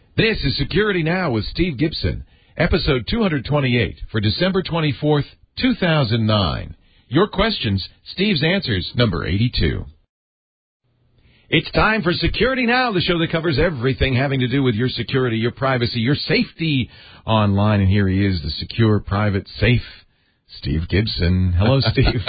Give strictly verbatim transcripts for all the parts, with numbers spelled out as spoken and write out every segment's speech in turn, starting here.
This is Security Now with Steve Gibson, episode two twenty-eight for December twenty-fourth, two thousand nine. Your questions, Steve's answers, number eighty-two. It's time for Security Now, the show that covers everything having to do with your security, your privacy, your safety online. And here he is, the secure, private, safe Steve Gibson. Hello, Steve.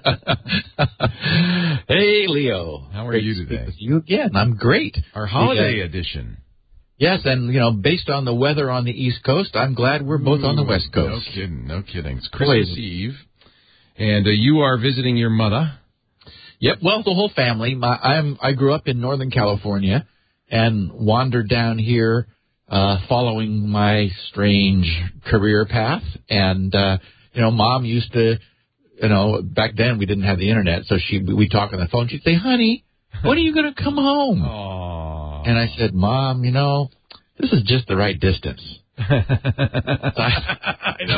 Hey, Leo. How are great you to speak today? with you again. I'm great. Our holiday the, uh, edition. Yes, and, you know, based on the weather on the East Coast, I'm glad we're both Ooh, on the West Coast. No kidding, no kidding. It's Christmas Boy. Eve, and uh, you are visiting your mother. Yep, well, the whole family. My, I'm, I grew up in Northern California and wandered down here uh, following my strange career path. And, uh, you know, Mom used to, you know, back then we didn't have the Internet, so she we talk on the phone. She'd say, honey, when are you going to come home? Aww. And I said, Mom, you know, this is just the right distance. I know.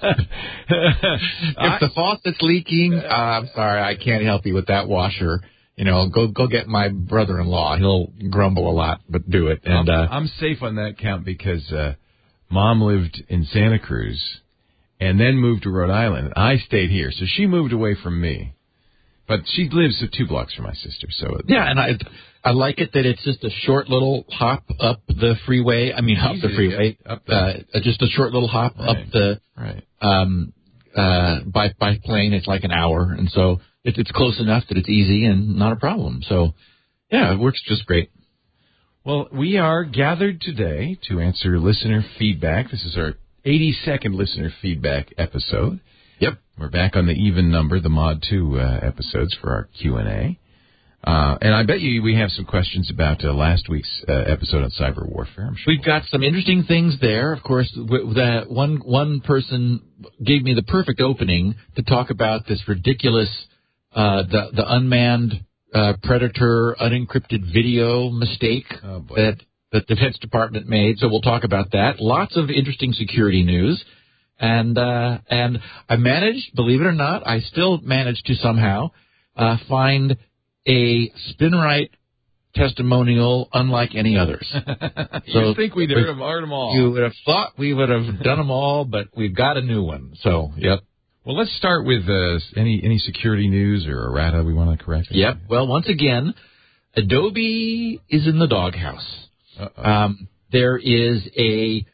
If the faucet's leaking, uh, I'm sorry, I can't help you with that washer. You know, go go get my brother-in-law. He'll grumble a lot, but do it. And uh, I'm safe on that count because uh, Mom lived in Santa Cruz and then moved to Rhode Island. I stayed here, so she moved away from me. But she lives two blocks from my sister. So yeah, and I I like it that it's just a short little hop up the freeway. I mean, up the freeway. Up uh, just a short little hop right. up the right. um uh by by plane. It's like an hour, and so it, it's close enough that it's easy and not a problem. So yeah, it works just great. Well, we are gathered today to answer listener feedback. This is our eighty-second listener feedback episode. Yep. We're back on the even number, the Mod two uh, episodes for our Q and A. Uh, and I bet you we have some questions about uh, last week's uh, episode on cyber warfare. I'm sure we've got some interesting things there. Of course, w- that one one person gave me the perfect opening to talk about this ridiculous, uh, the the unmanned uh, Predator unencrypted video mistake oh, that the Defense Department made. So we'll talk about that. Lots of interesting security news. And uh, and I managed, believe it or not, I still managed to somehow uh, find a SpinRite testimonial unlike any others. you so think we'd heard them, heard them all. You would have thought we would have done them all, but we've got a new one. So, yep. Well, let's start with uh, any any security news or errata we want to correct. Yep. Well, once again, Adobe is in the doghouse. Um, there is a...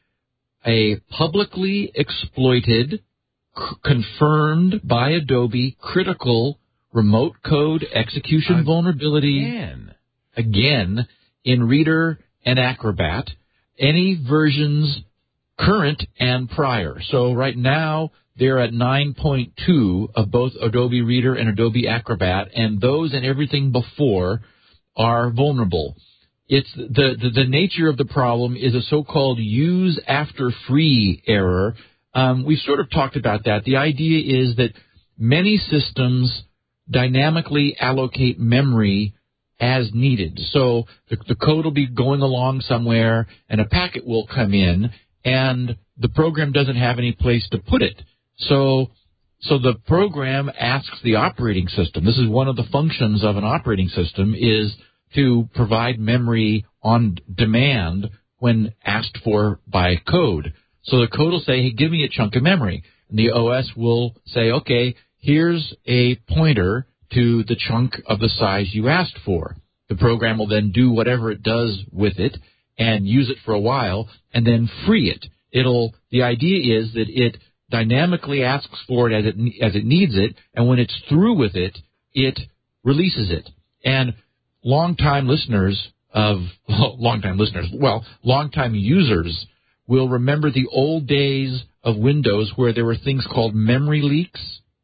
a publicly exploited, c- confirmed by Adobe, critical remote code execution uh, vulnerability, again. again, in Reader and Acrobat, any versions current and prior. So right now, they're at nine point two of both Adobe Reader and Adobe Acrobat, and those and everything before are vulnerable. It's the, the, the nature of the problem is a so-called use after free error. Um, we've sort of talked about that. The idea is that many systems dynamically allocate memory as needed. So the, the code will be going along somewhere, and a packet will come in, and the program doesn't have any place to put it. So so the program asks the operating system. This is one of the functions of an operating system is to provide memory on demand when asked for by code. So the code will say, hey, give me a chunk of memory. And the O S will say, okay, here's a pointer to the chunk of the size you asked for. The program will then do whatever it does with it and use it for a while and then free it. It'll, the idea is that it dynamically asks for it as it, as it needs it, and when it's through with it, it releases it. And Long-time listeners of, long-time listeners, well, long-time users will remember the old days of Windows where there were things called memory leaks,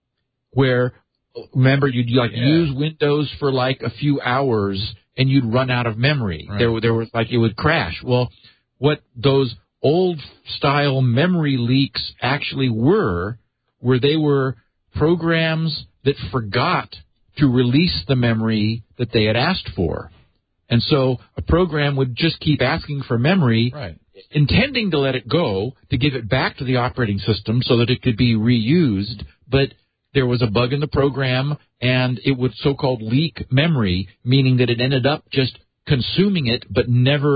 where, remember, you'd like yeah. use Windows for like a few hours and you'd run out of memory. Right. There, there was like it would crash. Well, what those old-style memory leaks actually were, were they were programs that forgot to release the memory that they had asked for. And so a program would just keep asking for memory, right. intending to let it go, to give it back to the operating system so that it could be reused, but there was a bug in the program, and it would so-called leak memory, meaning that it ended up just consuming it but never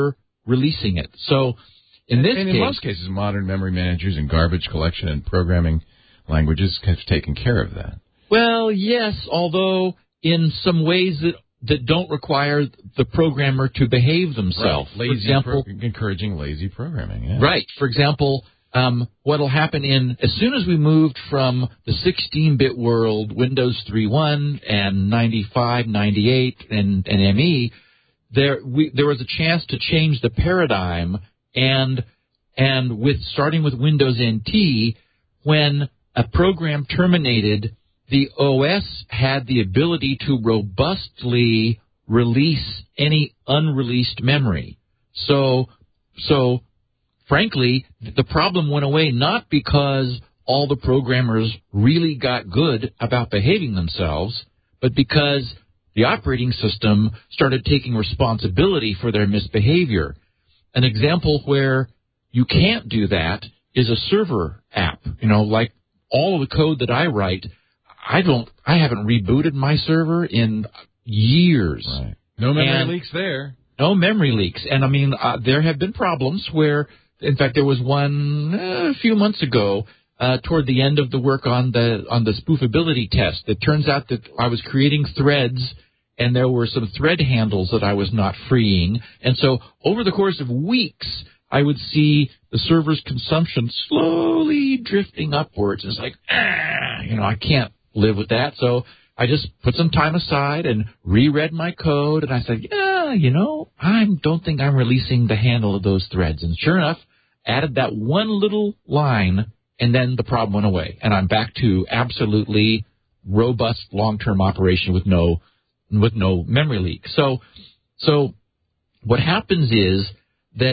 releasing it. So in this and, and case, in most cases, modern memory managers and garbage collection and programming languages have taken care of that. Well, yes, although in some ways that that don't require the programmer to behave themselves. Right. Lazy, for example, pro- encouraging lazy programming. Yeah. Right. For example, um, what will happen in as soon as we moved from the sixteen-bit world, Windows three point one and ninety-five, ninety-eight, and, and M E, there we, there was a chance to change the paradigm, and and with starting with Windows N T, when a program terminated, the O S had the ability to robustly release any unreleased memory. So, so, frankly, the problem went away not because all the programmers really got good about behaving themselves, but because the operating system started taking responsibility for their misbehavior. An example where you can't do that is a server app. You know, like all of the code that I write, I don't, I haven't rebooted my server in years. Right. No memory and leaks there. No memory leaks. And, I mean, uh, there have been problems where, in fact, there was one uh, a few months ago uh, toward the end of the work on the on the spoofability test. It turns out that I was creating threads, and there were some thread handles that I was not freeing. And so over the course of weeks, I would see the server's consumption slowly drifting upwards. It's like, ah, you know, I can't live with that. So I just put some time aside and reread my code, and I said, yeah, you know, I don't think I'm releasing the handle of those threads. And sure enough, added that one little line, and then the problem went away. And I'm back to absolutely robust long-term operation with no with no memory leak. So, so what happens is that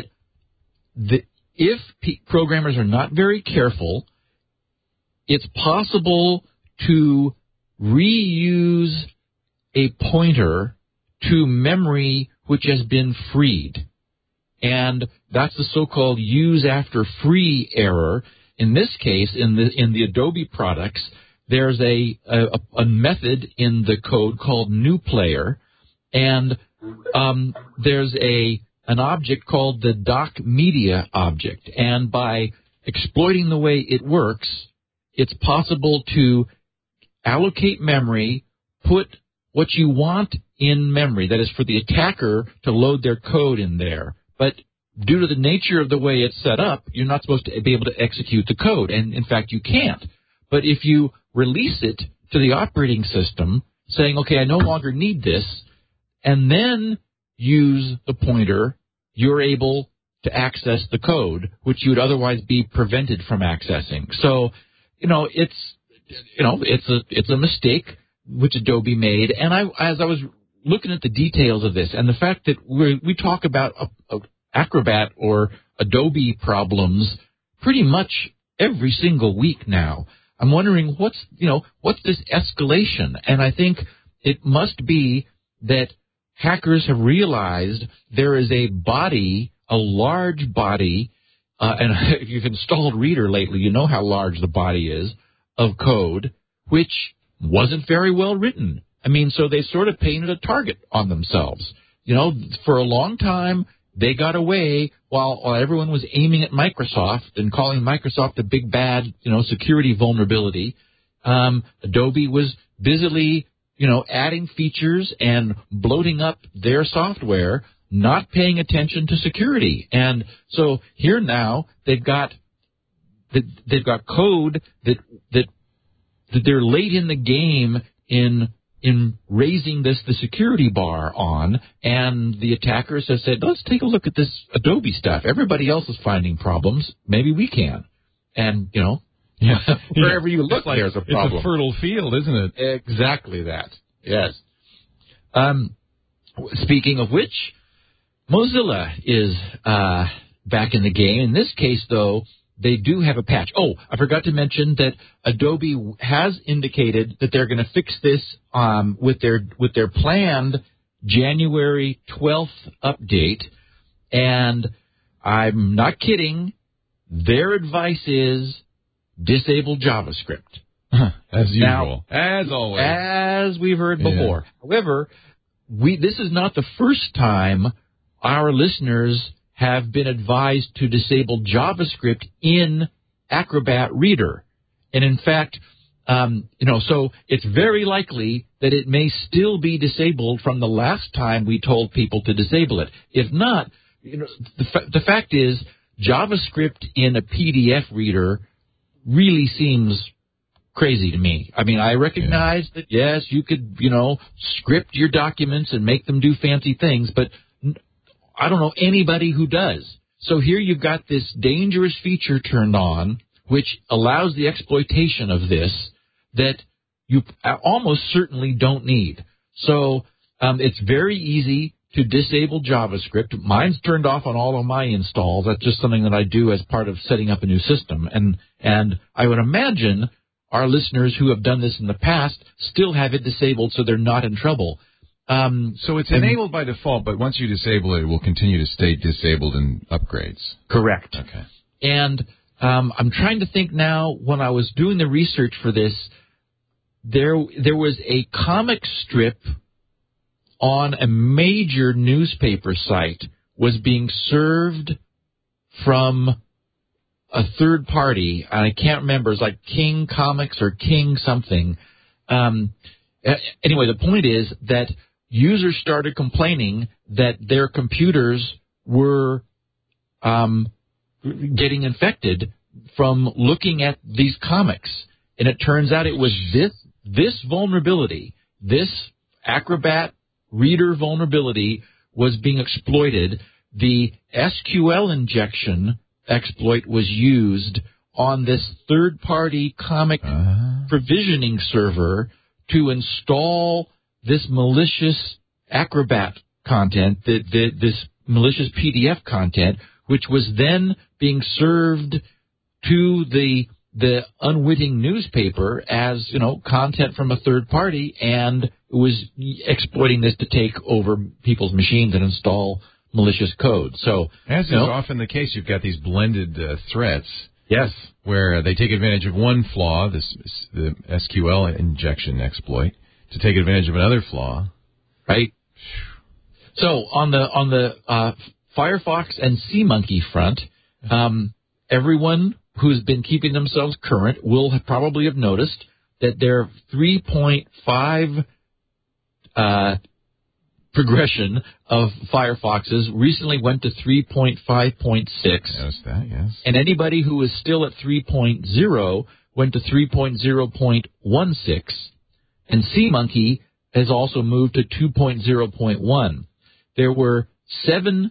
the, if P- programmers are not very careful, it's possible to reuse a pointer to memory which has been freed. And that's the so-called use after free error. In this case, in the in the Adobe products, there's a, a, a method in the code called newPlayer, and um, there's a an object called the doc media object. And by exploiting the way it works, it's possible to allocate memory, put what you want in memory, that is for the attacker to load their code in there. But due to the nature of the way it's set up, you're not supposed to be able to execute the code. And, in fact, you can't. But if you release it to the operating system, saying, okay, I no longer need this, and then use the pointer, you're able to access the code, which you would otherwise be prevented from accessing. So, you know, it's, you know, it's a, it's a mistake which Adobe made. And I, as I was looking at the details of this, and the fact that we we talk about a, a Acrobat or Adobe problems pretty much every single week now, I'm wondering what's, you know, what's this escalation? And I think it must be that hackers have realized there is a body, a large body, uh, and if you've installed Reader lately, you know how large the body is, of code, which wasn't very well written. I mean, so they sort of painted a target on themselves. You know, for a long time, they got away while, while everyone was aiming at Microsoft and calling Microsoft a big bad, you know, security vulnerability. Um, Adobe was busily, you know, adding features and bloating up their software, not paying attention to security. And so here now they've got they've got code that that that they're late in the game in in raising this the security bar on, and the attackers have said, let's take a look at this Adobe stuff. Everybody else is finding problems. Maybe we can. And, you know, yeah. wherever you look, like, there's a problem. It's a fertile field, isn't it? Exactly that. Yes. Um, speaking of which, Mozilla is uh, back in the game. In this case, though, they do have a patch. Oh, I forgot to mention that Adobe has indicated that they're going to fix this um, with their with their planned January twelfth update. And I'm not kidding. Their advice is disable JavaScript. As now, usual. As always. As we've heard before. Yeah. However, we this is not the first time our listeners have been advised to disable JavaScript in Acrobat Reader. And in fact, um, you know, so it's very likely that it may still be disabled from the last time we told people to disable it. If not, you know, the, fa- the fact is JavaScript in a P D F reader really seems crazy to me. I mean, I recognize yeah. that, yes, you could, you know, script your documents and make them do fancy things, but I don't know anybody who does. So here you've got this dangerous feature turned on, which allows the exploitation of this that you almost certainly don't need. So um, it's very easy to disable JavaScript. Mine's turned off on all of my installs. That's just something that I do as part of setting up a new system. And and I would imagine our listeners who have done this in the past still have it disabled so they're not in trouble. Um, so it's enabled by default, but once you disable it, it will continue to stay disabled in upgrades. Correct. Okay. And um, I'm trying to think now, when I was doing the research for this, there there was a comic strip on a major newspaper site was being served from a third party. I can't remember. It's like King Comics or King something. Um, anyway, the point is that users started complaining that their computers were um, getting infected from looking at these comics. And it turns out it was this this vulnerability, this Acrobat Reader vulnerability was being exploited. The S Q L injection exploit was used on this third-party comic uh. provisioning server to install this malicious Acrobat content, the, the, this malicious P D F content, which was then being served to the the unwitting newspaper as, you know, content from a third party, and it was exploiting this to take over people's machines and install malicious code. So, as is you know, often the case, you've got these blended uh, threats. Yes. Where they take advantage of one flaw, this the S Q L injection exploit, to take advantage of another flaw. Right. So on the on the uh, Firefox and SeaMonkey front, um, everyone who's been keeping themselves current will have probably have noticed that their three point five uh, progression of Firefoxes recently went to three point five point six. Noticed that, yes. And anybody who is still at three point oh went to three point oh point one six. And SeaMonkey has also moved to two point oh point one. There were seven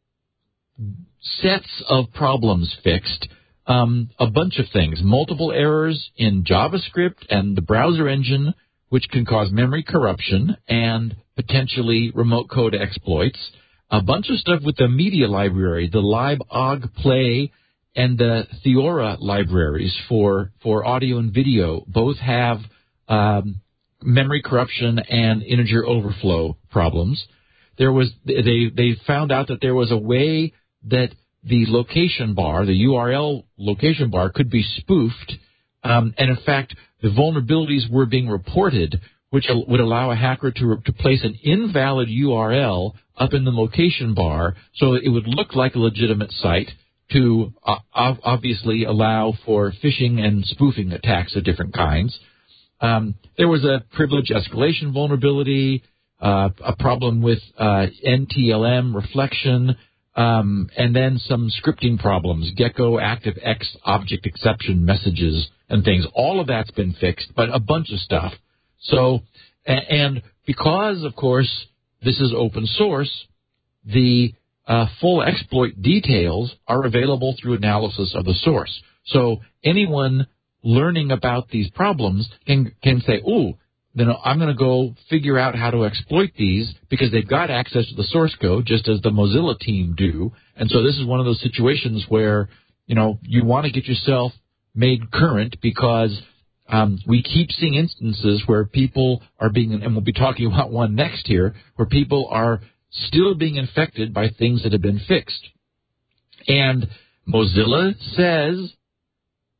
sets of problems fixed. Um, a bunch of things, multiple errors in JavaScript and the browser engine, which can cause memory corruption and potentially remote code exploits. A bunch of stuff with the media library, the libogplay and the Theora libraries for, for audio and video, both have um, memory corruption and integer overflow problems. There was they they found out that there was a way that the location bar, the U R L location bar, could be spoofed, um, and in fact, the vulnerabilities were being reported, which would allow a hacker to to place an invalid U R L up in the location bar, so it would look like a legitimate site to uh, obviously allow for phishing and spoofing attacks of different kinds. Um, there was a privilege escalation vulnerability, uh, a problem with uh, N T L M reflection. Um, and then some scripting problems, Gecko, ActiveX, object exception messages and things. All of that's been fixed, but a bunch of stuff. So, and because, of course, this is open source, the uh, full exploit details are available through analysis of the source. So anyone learning about these problems can, can say, ooh, then I'm going to go figure out how to exploit these because they've got access to the source code, just as the Mozilla team do. And so this is one of those situations where, you know, you want to get yourself made current because um, we keep seeing instances where people are being, and we'll be talking about one next here, where people are still being infected by things that have been fixed. And Mozilla says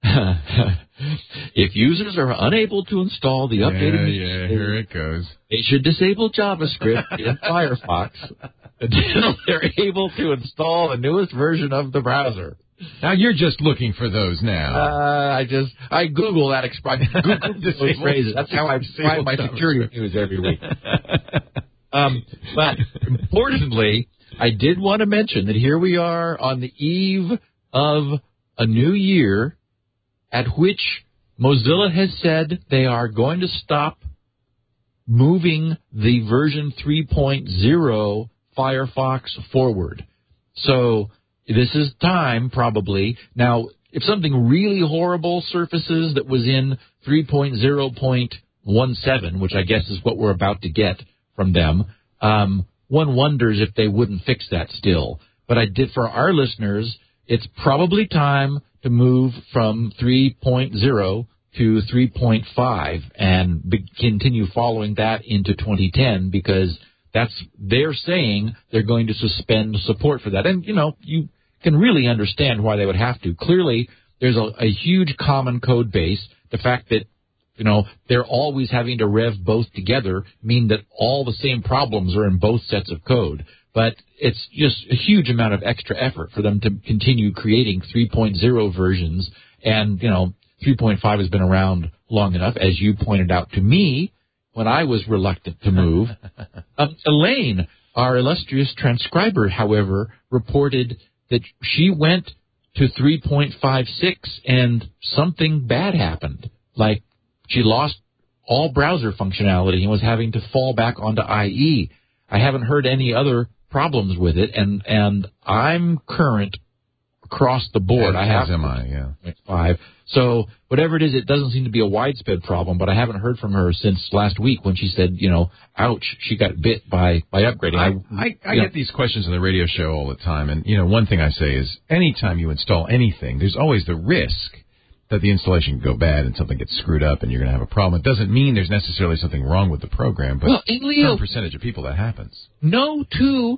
If users are unable to install the updated... Yeah, yeah, here it goes. They should disable JavaScript in Firefox until they're able to install the newest version of the browser. Now you're just looking for those now. Uh, I just, I Google that expression. Google those phrases. That's how I find my security news every week. Um, but importantly, I did want to mention that here we are on the eve of a new year at which Mozilla has said they are going to stop moving the version three point oh Firefox forward. So this is time, probably. Now, if something really horrible surfaces that was in three point oh point seventeen, which I guess is what we're about to get from them, um, one wonders if they wouldn't fix that still. But I did, for our listeners, it's probably time to move from three point oh to three point five and be, continue following that into twenty ten, because that's, they're saying they're going to suspend support for that. And, you know, you can really understand why they would have to. Clearly, there's a, a huge common code base. The fact that, you know, they're always having to rev both together mean that all the same problems are in both sets of code. But it's just a huge amount of extra effort for them to continue creating three point oh versions. And, you know, three point five has been around long enough, as you pointed out to me when I was reluctant to move. um, Elaine, our illustrious transcriber, however, reported that she went to three point five six and something bad happened. Like, she lost all browser functionality and was having to fall back onto I E. I haven't heard any other problems with it, and and I'm current across the board. As, I have as am I, yeah. Five. So whatever it is, it doesn't seem to be a widespread problem, but I haven't heard from her since last week when she said, you know, ouch, she got bit by, by upgrading. I, I, I get these questions on the radio show all the time, and, you know, one thing I say is anytime you install anything, there's always the risk that the installation can go bad and something gets screwed up and you're going to have a problem. It doesn't mean there's necessarily something wrong with the program, but well, and Leo, some percentage of people that happens. No two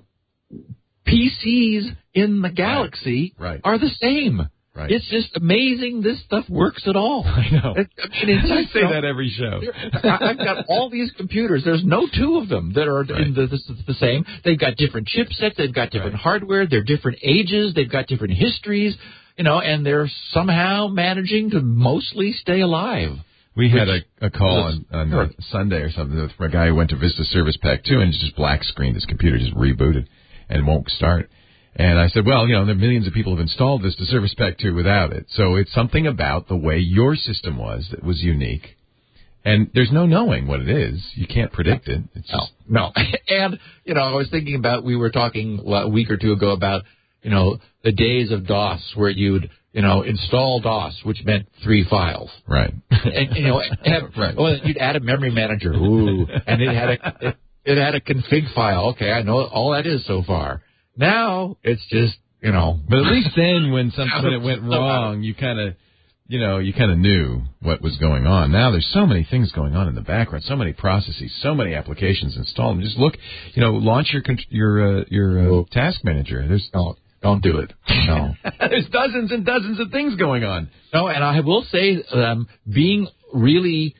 P Cs in the galaxy right. Right. are the same. Right. It's just amazing this stuff works at all. I know. It, I, mean, I say you know, that every show. I've got all these computers. There's no two of them that are right. in the, this, the same. They've got different chipsets. They've got different right. hardware. They're different ages. They've got different histories. You know, and they're somehow managing to mostly stay alive. We had a, a call on, on sure. Sunday or something from a guy who went to Vista Service Pack two and just black screened. His computer just rebooted and won't start. And I said, well, you know, there are millions of people who have installed Vista Service Pack two without it. So it's something about the way your system was that was unique. And there's no knowing what it is. You can't predict it. It's just... No, no. And, you know, I was thinking about, we were talking a week or two ago about, you know, the days of DOS where you'd, you know, install DOS, which meant three files. Right. And, you know, have, right. well, you'd add a memory manager. Ooh. And it had a, it, it had a config file. Okay, I know all that is so far. Now, it's just, you know. But at least then when something when it went wrong, you kind of, you know, you kind of knew what was going on. Now there's so many things going on in the background, so many processes, so many applications installed. Just look, you know, launch your your uh, your uh, task manager. There's no, don't do it. No. There's dozens and dozens of things going on. No, and I will say, um, being really,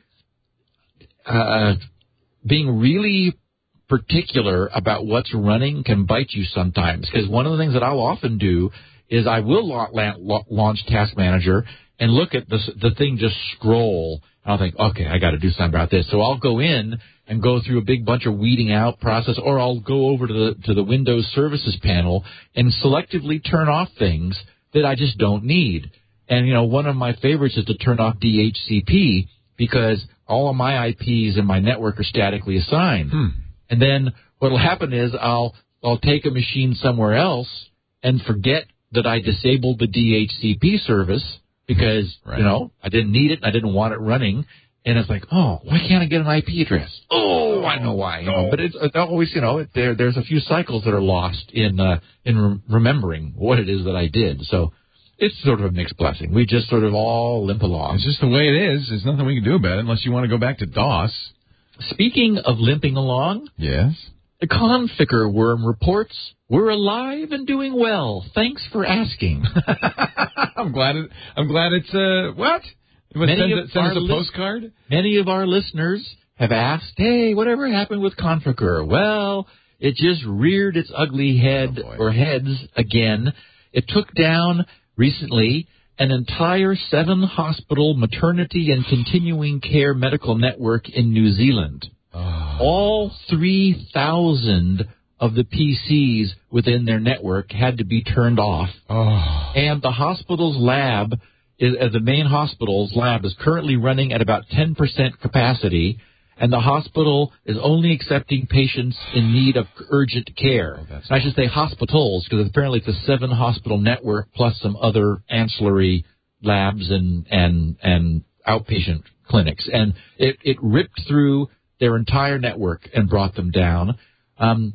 uh, being really particular about what's running can bite you sometimes. Because one of the things that I'll often do is I will la- la- launch Task Manager and look at the the thing just scroll. And I'll think, okay, I got to do something about this. So I'll go in and go through a big bunch of weeding out process, or I'll go over to the to the Windows Services panel and selectively turn off things that I just don't need. And, you know, one of my favorites is to turn off D H C P because all of my I Ps in my network are statically assigned. Hmm. And then what will happen is I'll I'll take a machine somewhere else and forget that I disabled the D H C P service because, right. you know, I didn't need it. I didn't want it running. And it's like, oh, why can't I get an I P address? Oh, I know why. You know, but it's, it's always, you know, there there's a few cycles that are lost in uh, in re- remembering what it is that I did. So it's sort of a mixed blessing. We just sort of all limp along. It's just the way it is. There's nothing we can do about it unless you want to go back to DOS. Speaking of limping along, yes, the Conficker worm reports we're alive and doing well. Thanks for asking. I'm glad. It, I'm glad it's uh what? Many send of it, send us a li- postcard. Many of our listeners have asked, "Hey, whatever happened with Conficker?" Well, it just reared its ugly head oh or heads again. It took down recently an entire seven-hospital maternity and continuing care medical network in New Zealand. Oh. All three thousand of the P Cs within their network had to be turned off. Oh. And the hospital's lab, is, uh, the main hospital's lab is currently running at about ten percent capacity, and the hospital is only accepting patients in need of urgent care. Oh, I should say hospitals, because apparently it's a seven-hospital network plus some other ancillary labs and, and, and outpatient clinics. And it, it ripped through their entire network and brought them down. Um,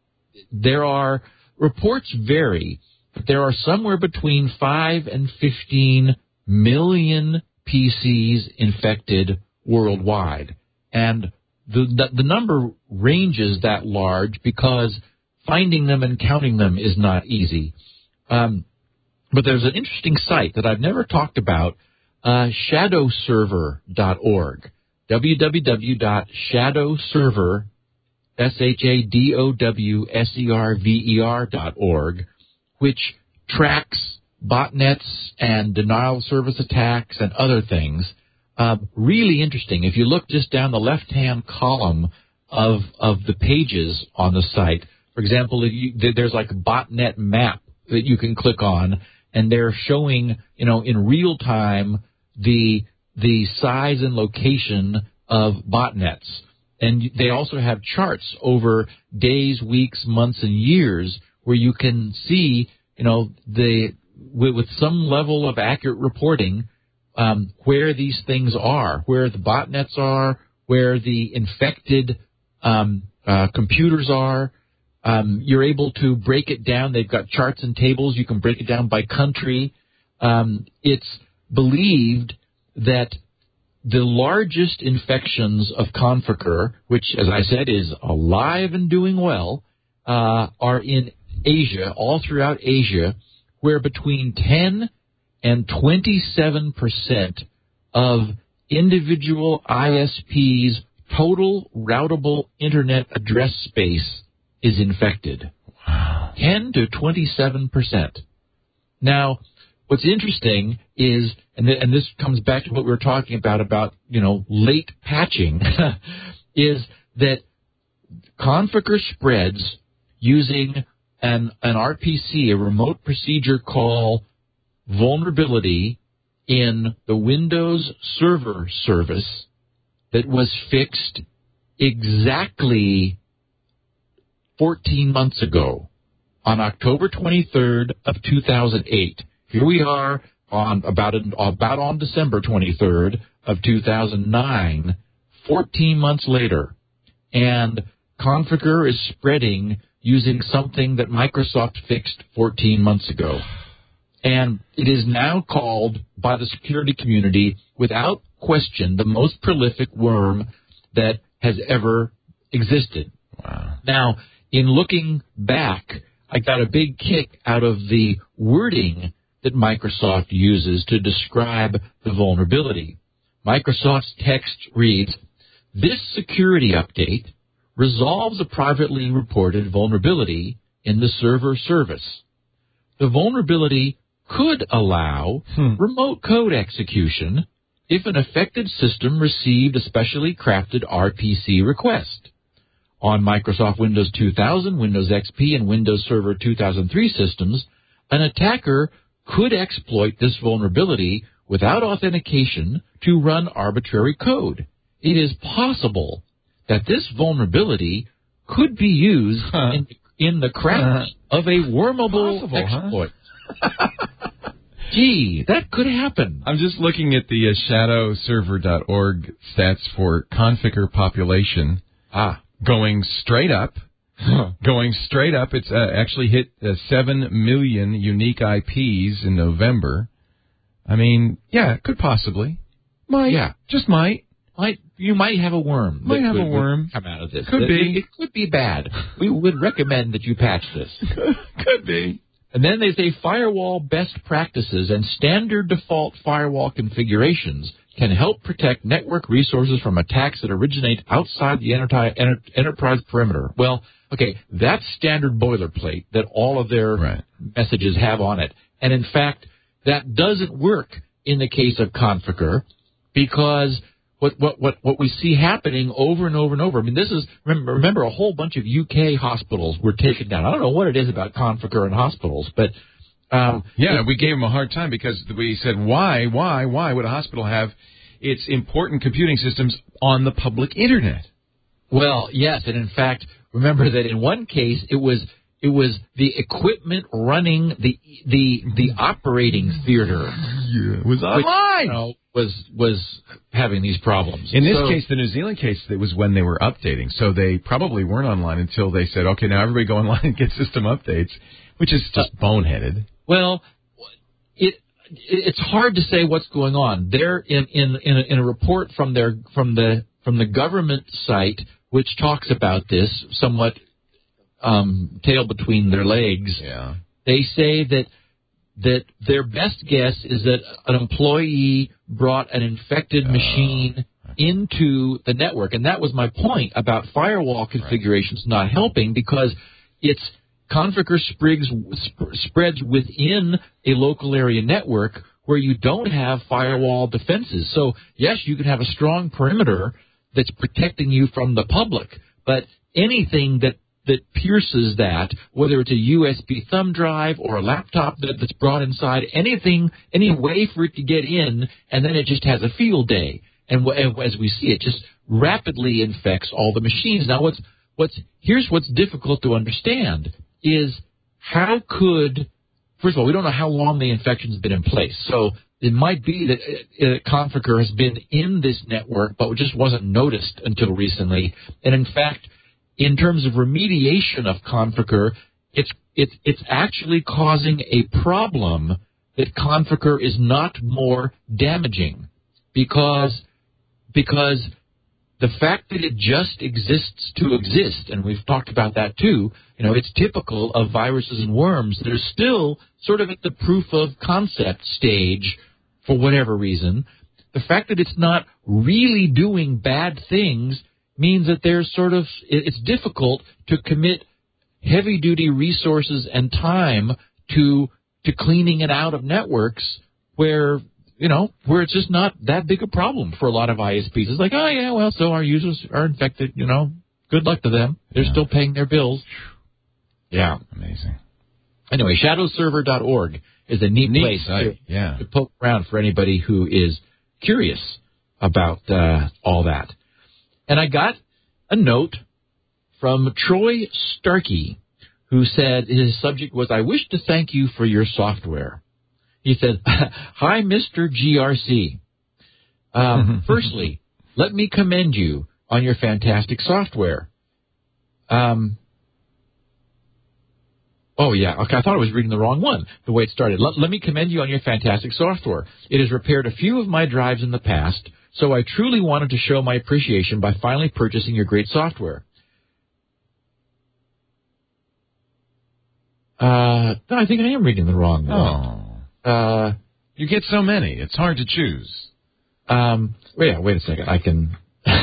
there are, reports vary, but there are somewhere between five and fifteen million P Cs infected worldwide. And the, the the number ranges that large because finding them and counting them is not easy. Um, but there's an interesting site that I've never talked about, uh, shadow server dot org, w w w dot shadow server, S H A D O W S E R V E R dot org, which tracks botnets and denial of service attacks and other things. Uh, really interesting. If you look just down the left-hand column of of the pages on the site, for example, if you, there's like a botnet map that you can click on, and they're showing, you know, in real time the the size and location of botnets. And they also have charts over days, weeks, months, and years where you can see, you know, the with, with some level of accurate reporting, Um, where these things are, where the botnets are, where the infected um, uh, computers are. Um, you're able to break it down. They've got charts and tables. You can break it down by country. Um, it's believed that the largest infections of Conficker, which, as I said, is alive and doing well, uh, are in Asia, all throughout Asia, where between ten and twenty-seven percent of individual I S P's total routable internet address space is infected. Wow. ten to twenty-seven percent. Now, what's interesting is, and, th- and this comes back to what we were talking about, about, you know, late patching, is that Conficker spreads using an, an R P C, a remote procedure call vulnerability in the Windows Server service that was fixed exactly fourteen months ago on October twenty-third of two thousand eight. Here we are on about about on December twenty-third of two thousand nine, fourteen months later, and Conficker is spreading using something that Microsoft fixed fourteen months ago. And it is now called by the security community, without question, the most prolific worm that has ever existed. Wow. Now, in looking back, I got a big kick out of the wording that Microsoft uses to describe the vulnerability. Microsoft's text reads, "This security update resolves a privately reported vulnerability in the server service. The vulnerability could allow hmm. remote code execution if an affected system received a specially crafted R P C request. On Microsoft Windows two thousand, Windows X P, and Windows Server two thousand three systems, an attacker could exploit this vulnerability without authentication to run arbitrary code. It is possible that this vulnerability could be used huh. in, in the craft uh, of a wormable possible, exploit." Huh? Gee, that could happen. I'm just looking at the uh, shadow server dot org stats for Conficker population. Ah. Going straight up. Huh. Going straight up. It's uh, actually hit uh, seven million unique I Ps in November. I mean, yeah, could possibly. Might. Yeah. Just might. Might. You might have a worm. Might have could, a worm. Come out of this. Could it, be. It, it could be bad. We would recommend that you patch this. Could be. And then they say firewall best practices and standard default firewall configurations can help protect network resources from attacks that originate outside the enter- enter- enterprise perimeter. Well, okay, that's standard boilerplate that all of their right. messages have on it. And in fact, that doesn't work in the case of Conficker because what, what, what, what we see happening over and over and over, I mean, this is, remember, remember a whole bunch of U K hospitals were taken down. I don't know what it is about Conficker and hospitals, but... Um, yeah, it, we gave them a hard time because we said, why, why, why would a hospital have its important computing systems on the public Internet? Well, yes, and in fact, remember that in one case, it was... It was the equipment running the the the operating theater. Yeah, it was online. Which, you know, was was having these problems. In this so, case, the New Zealand case, it was when they were updating. So they probably weren't online until they said, okay, now everybody go online and get system updates, which is just uh, boneheaded. Well, it it's hard to say what's going on. There in in in a, in a report from their from the from the government site, which talks about this somewhat. Um, tail between their legs. Yeah. They say that that their best guess is that an employee brought an infected uh, machine into the network, and that was my point about firewall configurations right. not helping because it's Conficker sprigs, sp- spreads within a local area network where you don't have firewall defenses. So yes, you can have a strong perimeter that's protecting you from the public, but anything that that pierces that, whether it's a U S B thumb drive or a laptop that, that's brought inside, anything, any way for it to get in, and then it just has a field day. And w- as we see, it just rapidly infects all the machines. Now, what's what's here's what's difficult to understand is how could, first of all, we don't know how long the infection's been in place. So it might be that uh, Conficker has been in this network, but it just wasn't noticed until recently. And in fact, in terms of remediation of Conficker, it's it's it's actually causing a problem that Conficker is not more damaging because because the fact that it just exists to exist, and we've talked about that too, you know, it's typical of viruses and worms that are still sort of at the proof of concept stage for whatever reason. The fact that it's not really doing bad things means that there's sort of, it's difficult to commit heavy-duty resources and time to to cleaning it out of networks where, you know, where it's just not that big a problem for a lot of I S Ps. It's like, oh, yeah, well, so our users are infected, you know, good luck to them. They're yeah. still paying their bills. Yeah. Amazing. Anyway, shadow server dot org is a neat, neat place to, yeah. to poke around for anybody who is curious about uh, all that. And I got a note from Troy Starkey, who said his subject was, I wish to thank you for your software. He said, hi, Mister G R C. Um, firstly, let me commend you on your fantastic software. Um, oh, yeah, okay, I thought I was reading the wrong one, the way it started. Let, let me commend you on your fantastic software. It has repaired a few of my drives in the past, so I truly wanted to show my appreciation by finally purchasing your great software. Uh, no, I think I am reading the wrong one. Oh. Uh, you get so many. It's hard to choose. Um, well, yeah, wait a second. I can...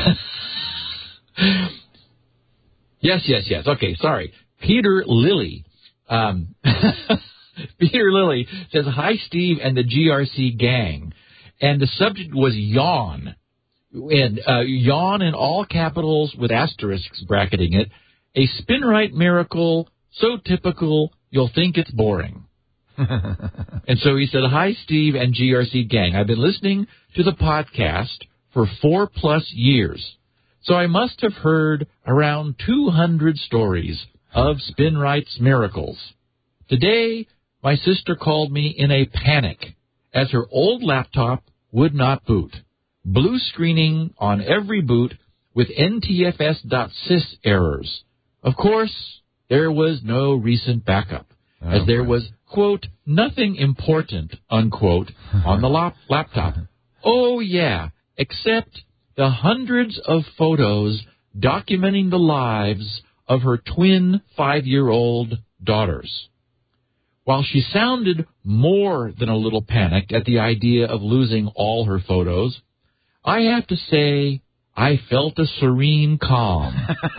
yes, yes, yes. Okay, sorry. Peter Lilly. Um, Peter Lilly says, hi, Steve and the G R C gang. And the subject was yawn. And uh, yawn in all capitals with asterisks bracketing it. A SpinRite miracle, so typical, you'll think it's boring. And so he said, hi, Steve and G R C gang. I've been listening to the podcast for four plus years. So I must have heard around two hundred stories of SpinRite's miracles. Today, my sister called me in a panic as her old laptop would not boot. Blue screening on every boot with N T F S dot S Y S errors. Of course, there was no recent backup, as oh, there was, quote, nothing important, unquote, on the lap- laptop. Oh, yeah, except the hundreds of photos documenting the lives of her twin five-year-old daughters. While she sounded more than a little panicked at the idea of losing all her photos, I have to say I felt a serene calm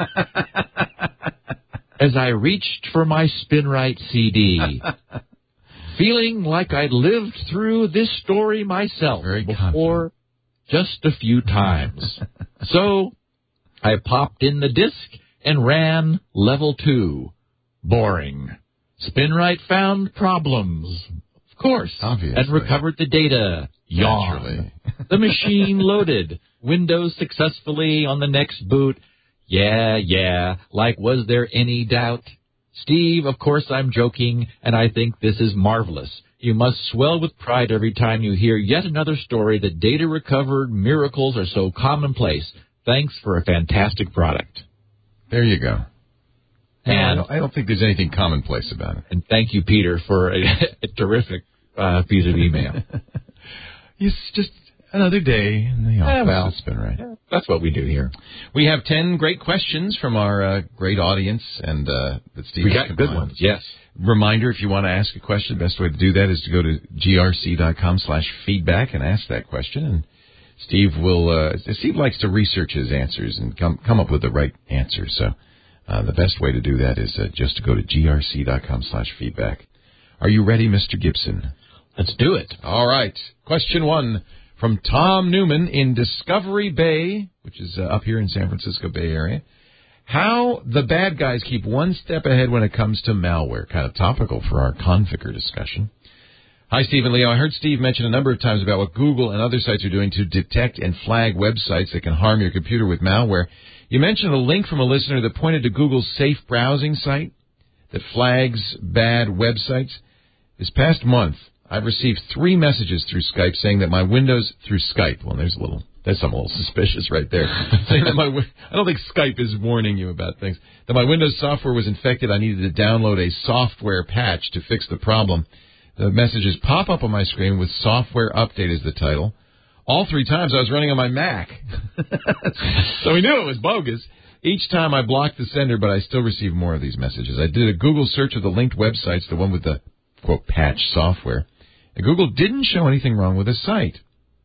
as I reached for my SpinRite C D, feeling like I'd lived through this story myself Very before just a few times. So I popped in the disc and ran level two. Boring. SpinRite found problems, of course, Obviously. and recovered the data. Yawn. The machine loaded. Windows successfully on the next boot. Yeah, yeah, like was there any doubt? Steve, of course I'm joking, and I think this is marvelous. You must swell with pride every time you hear yet another story that data recovered miracles are so commonplace. Thanks for a fantastic product. There you go. And I don't, I don't think there's anything commonplace about it. And thank you, Peter, for a, a terrific uh, piece of email. It's just another day in the office. Yeah, well, It's been right. Yeah, that's what we do here. We have ten great questions from our uh, great audience, and uh, that Steve we got good ones. Yes. Reminder: if you want to ask a question, the best way to do that is to go to grc.com slash feedback and ask that question. And Steve will. Uh, Steve likes to research his answers and come come up with the right answer. So uh, the best way to do that is uh, just to go to grc.com slash feedback. Are you ready, Mister Gibson? Let's do it. All right. Question one from Tom Newman in Discovery Bay, which is uh, up here in San Francisco Bay Area. How the bad guys keep one step ahead when it comes to malware. Kind of topical for our Conficker discussion. Hi, Steve and Leo. I heard Steve mention a number of times about what Google and other sites are doing to detect and flag websites that can harm your computer with malware. You mentioned a link from a listener that pointed to Google's safe browsing site that flags bad websites. This past month, I've received three messages through Skype saying that my Windows through Skype. Well, there's a little, there's something a little suspicious right there. saying that my, I don't think Skype is warning you about things. That my Windows software was infected. I needed to download a software patch to fix the problem. The messages pop up on my screen with software update as the title. All three times I was running on my Mac. So we knew it was bogus. Each time I blocked the sender, but I still received more of these messages. I did a Google search of the linked websites, the one with the, quote, patch software. And Google didn't show anything wrong with the site.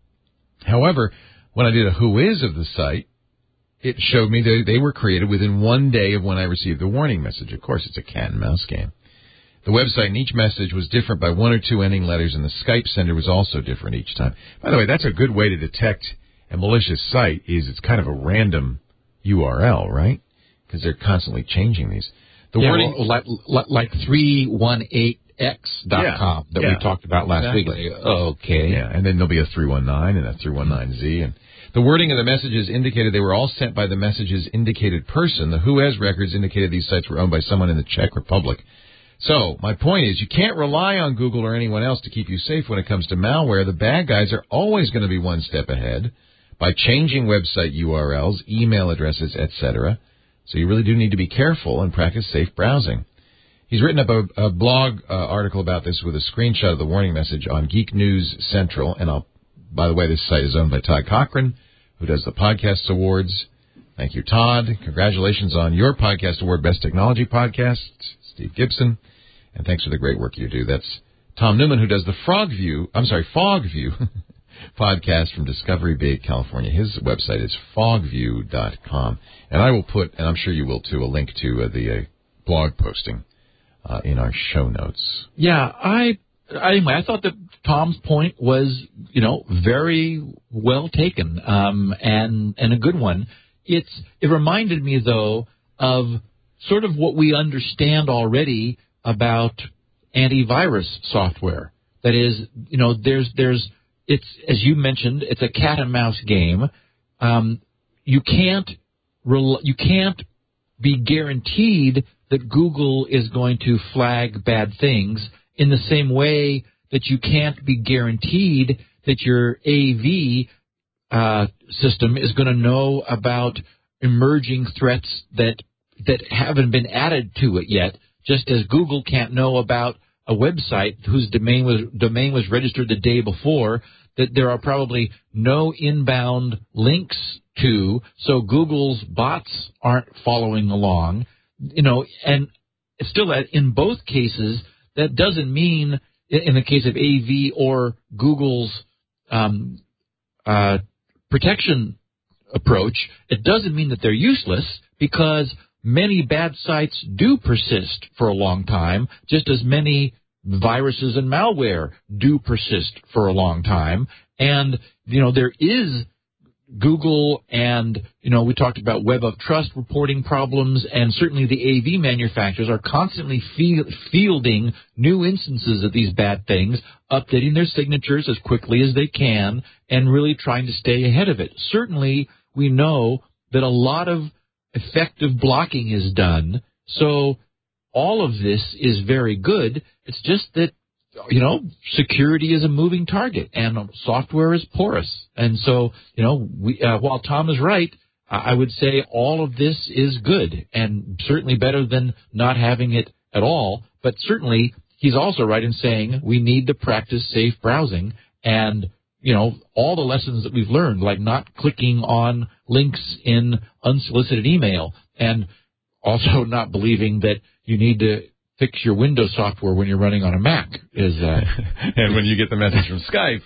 However, when I did a whois of the site, it showed me that they were created within one day of when I received the warning message. Of course, it's a cat and mouse game. The website in each message was different by one or two ending letters, and the Skype sender was also different each time. By the way, that's a good way to detect a malicious site, is it's kind of a random U R L, right? Because they're constantly changing these. The yeah, wording, well, like, like three one eight x dot com yeah, that yeah, we talked about last exactly. week. Okay. Yeah, and then there'll be a three one nine and a three one nine Z. And the wording of the messages indicated they were all sent by the message's indicated person. The whois records indicated these sites were owned by someone in the Czech Republic. So, my point is, you can't rely on Google or anyone else to keep you safe when it comes to malware. The bad guys are always going to be one step ahead by changing website U R Ls, email addresses, et cetera. So you really do need to be careful and practice safe browsing. He's written up a, a blog uh, article about this with a screenshot of the warning message on Geek News Central. And I'll, by the way, this site is owned by Todd Cochran, who does the Podcast Awards. Thank you, Todd. Congratulations on your Podcast Award, Best Technology Podcast, Steve Gibson. And thanks for the great work you do. That's Tom Newman, who does the Frog View, I'm sorry, Fog View podcast from Discovery Bay, California. His website is fogview dot com. And I will put, and I'm sure you will too, a link to uh, the uh, blog posting uh, in our show notes. Yeah, I, anyway, I thought that Tom's point was, you know, very well taken, um, and, and a good one. It's, it reminded me, though, of sort of what we understand already about antivirus software. That is, you know, there's, there's, it's, as you mentioned, it's a cat and mouse game. Um, you can't, rel- you can't be guaranteed that Google is going to flag bad things in the same way that you can't be guaranteed that your A V uh, system is going to know about emerging threats that that haven't been added to it yet, just as Google can't know about a website whose domain was domain was registered the day before that there are probably no inbound links to, so Google's bots aren't following along. You know, and still in both cases, that doesn't mean, in the case of A V or Google's um, uh, protection approach, it doesn't mean that they're useless, because many bad sites do persist for a long time, just as many viruses and malware do persist for a long time. And, you know, there is Google and, you know, we talked about Web of Trust reporting problems, and certainly the A V manufacturers are constantly fielding new instances of these bad things, updating their signatures as quickly as they can, and really trying to stay ahead of it. Certainly, we know that a lot of effective blocking is done, so all of this is very good. It's just that, you know, security is a moving target, and software is porous. And so, you know, we, uh, while Tom is right, I would say all of this is good, and certainly better than not having it at all. But certainly, he's also right in saying we need to practice safe browsing, and, you know, all the lessons that we've learned, like not clicking on links in unsolicited email, and also not believing that you need to fix your Windows software when you're running on a Mac is, uh, and when you get the message from Skype.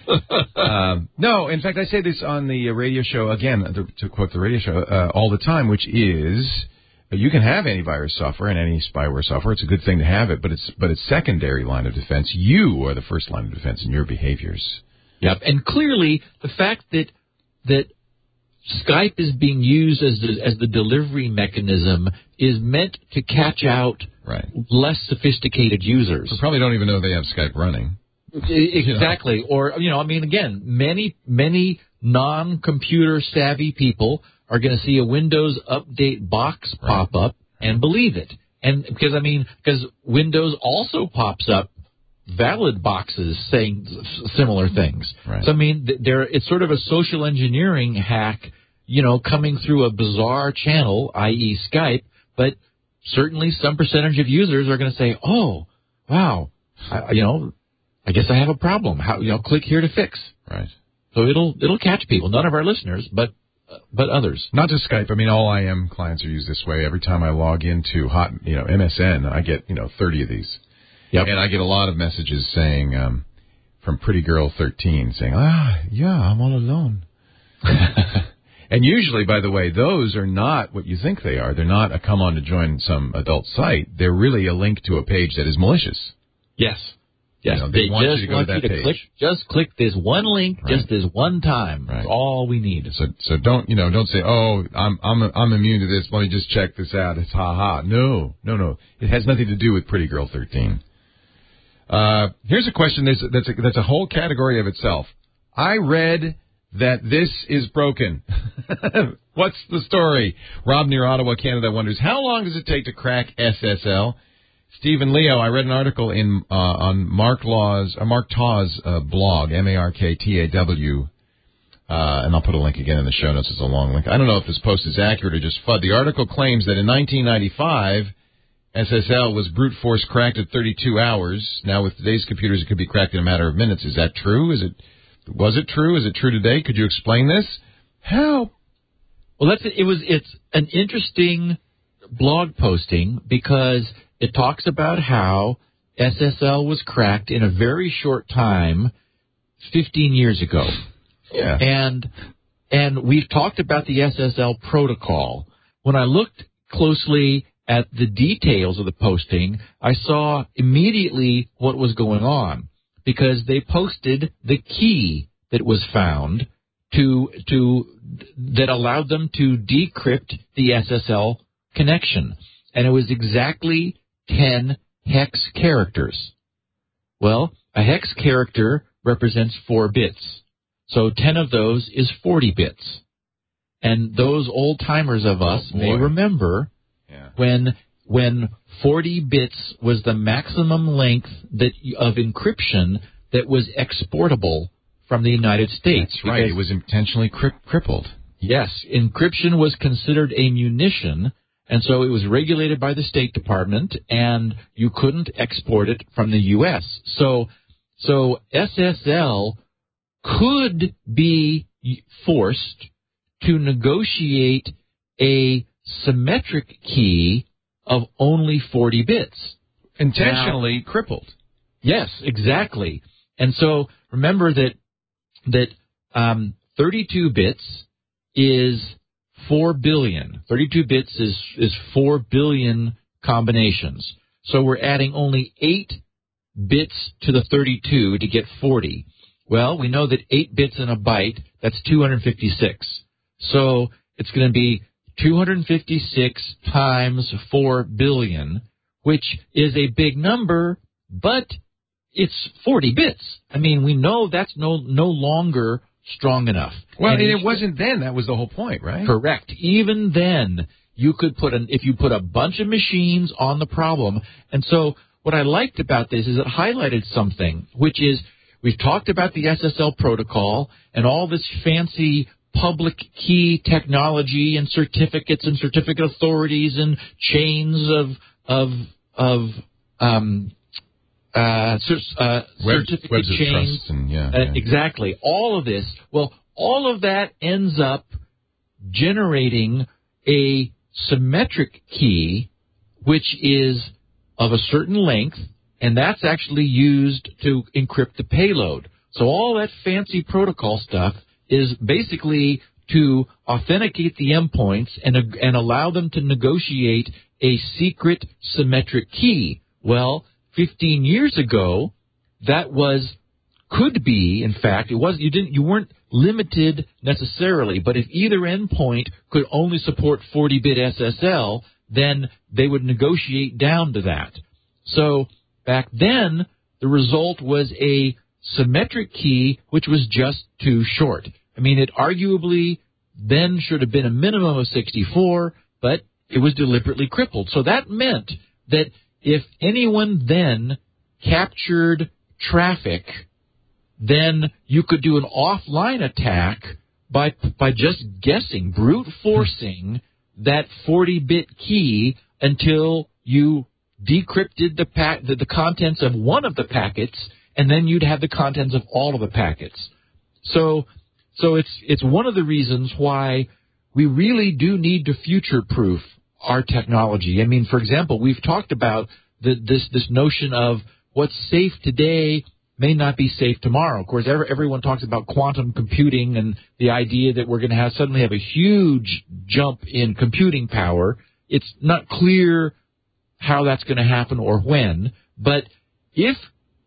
um, no, in fact, I say this on the radio show again, to, to quote the radio show, uh, all the time, which is you can have antivirus software and any spyware software. It's a good thing to have it, but it's but it's secondary line of defense. You are the first line of defense in your behaviors. Yep, and clearly the fact that that Skype is being used as the, as the delivery mechanism is meant to catch out right. less sophisticated users. Who probably don't even know they have Skype running. Exactly. You know? Or, you know, I mean, again, many, many non-computer savvy people are going to see a Windows Update box right. pop up and believe it. And because, I mean, because Windows also pops up valid boxes saying similar things. Right. So, I mean, there it's sort of a social engineering hack, you know, coming through a bizarre channel, that is. Skype, but certainly some percentage of users are going to say, oh, wow, I, you know, I guess I have a problem. How, you know, click here to fix. Right. So it'll it'll catch people. None of our listeners, but uh, but others. Not just Skype. I mean, all I M clients are used this way. Every time I log into hot, you know, M S N, I get, you know, thirty of these. Yep. And I get a lot of messages saying, um, from Pretty Girl thirteen, saying, ah, yeah, I'm all alone. And usually, by the way, those are not what you think they are. They're not a come on to join some adult site. They're really a link to a page that is malicious. Yes. Yes. You know, they, they want just you to go want to that you to page. click, just click this one link, right. just this one time. Right. That's all we need. So, so don't, you know, don't say, oh, I'm, I'm, I'm immune to this. Let me just check this out. It's ha ha. No, no, no. It has nothing to do with Pretty Girl thirteen. Uh, here's a question that's, that's, a, that's a whole category of itself. I read that this is broken. What's the story? Rob near Ottawa, Canada wonders, how long does it take to crack S S L? Stephen Leo, I read an article in uh, on Mark Law's, uh, Mark Taw's uh, blog, M A R K T A W, uh, and I'll put a link again in the show notes. It's a long link. I don't know if this post is accurate or just FUD. The article claims that in nineteen ninety-five, S S L was brute force cracked at thirty-two hours. Now, with today's computers, it could be cracked in a matter of minutes. Is that true? Is it? Was it true? Is it true today? Could you explain this? Help. Well, that's it. Was it's an interesting blog posting because it talks about how S S L was cracked in a very short time, fifteen years ago. Yeah. And and we've talked about the S S L protocol. When I looked closely at the details of the posting, I saw immediately what was going on because they posted the key that was found to to that allowed them to decrypt the S S L connection. And it was exactly ten hex characters. Well, a hex character represents four bits. So ten of those is forty bits. And those old-timers of us oh, may remember yeah. when when forty bits was the maximum length that of encryption that was exportable from the United States. That's right. It was intentionally cri- crippled. Yes. Encryption was considered a munition, and so it was regulated by the State Department, and you couldn't export it from the U S So, so S S L could be forced to negotiate a symmetric key of only forty bits. Intentionally now, crippled. Yes, exactly. And so remember that that um, thirty-two bits is four billion. thirty-two bits is, is four billion combinations. So we're adding only eight bits to the thirty-two to get forty. Well, we know that eight bits in a byte, that's two hundred fifty-six. So it's going to be two hundred fifty-six times four billion, which is a big number, but it's forty bits. I mean, we know that's no no longer strong enough. Well, and it wasn't then. That was the whole point, right? Correct. Even then, you could put an if you put a bunch of machines on the problem. And so what I liked about this is it highlighted something, which is we've talked about the S S L protocol and all this fancy public key technology and certificates and certificate authorities and chains of of of um uh, uh Web, certificate webs of chains. Trust and, yeah, uh, yeah. Exactly. All of this. Well, all of that ends up generating a symmetric key, which is of a certain length, and that's actually used to encrypt the payload. So all that fancy protocol stuff is basically to authenticate the endpoints and, and allow them to negotiate a secret symmetric key. Well, fifteen years ago, that was could be, in fact, it was you didn't you weren't limited necessarily, but if either endpoint could only support forty bit S S L, then they would negotiate down to that. So back then, the result was a symmetric key, which was just too short. I mean, it arguably then should have been a minimum of sixty-four, but it was deliberately crippled. So that meant that if anyone then captured traffic, then you could do an offline attack by by just guessing, brute forcing that forty bit key until you decrypted the, pack, the the contents of one of the packets, and then you'd have the contents of all of the packets. So, so it's it's one of the reasons why we really do need to future-proof our technology. I mean, for example, we've talked about the, this this notion of what's safe today may not be safe tomorrow. Of course, every, everyone talks about quantum computing and the idea that we're going to have suddenly have a huge jump in computing power. It's not clear how that's going to happen or when, but if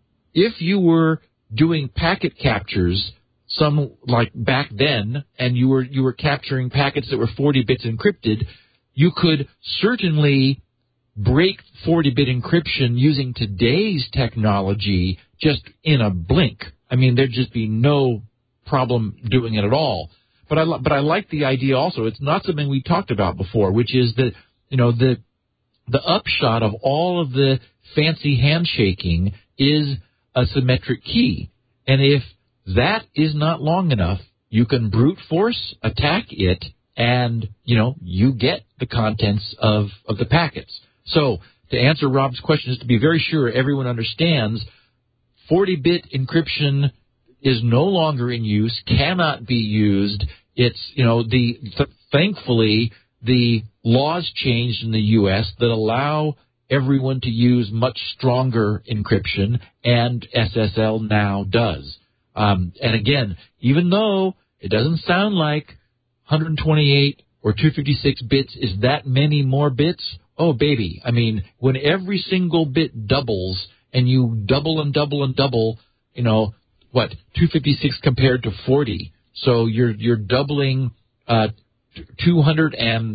if you were doing packet captures, some like back then, and you were you were capturing packets that were forty bits encrypted, you could certainly break forty bit encryption using today's technology just in a blink. I mean, there'd just be no problem doing it at all. But I but I like the idea also. It's not something we talked about before, which is that, you know, the the upshot of all of the fancy handshaking is a symmetric key. And if that is not long enough, you can brute force attack it, and, you know, you get the contents of, of the packets. So to answer Rob's question, is to be very sure everyone understands, forty bit encryption is no longer in use, cannot be used. It's, you know, the th- thankfully the laws changed in the U S that allow everyone to use much stronger encryption, and S S L now does. Um, and again, even though it doesn't sound like one hundred twenty-eight or two hundred fifty-six bits is that many more bits, oh, baby. I mean, when every single bit doubles and you double and double and double, you know, what, two hundred fifty-six compared to forty. So you're you're doubling uh, two hundred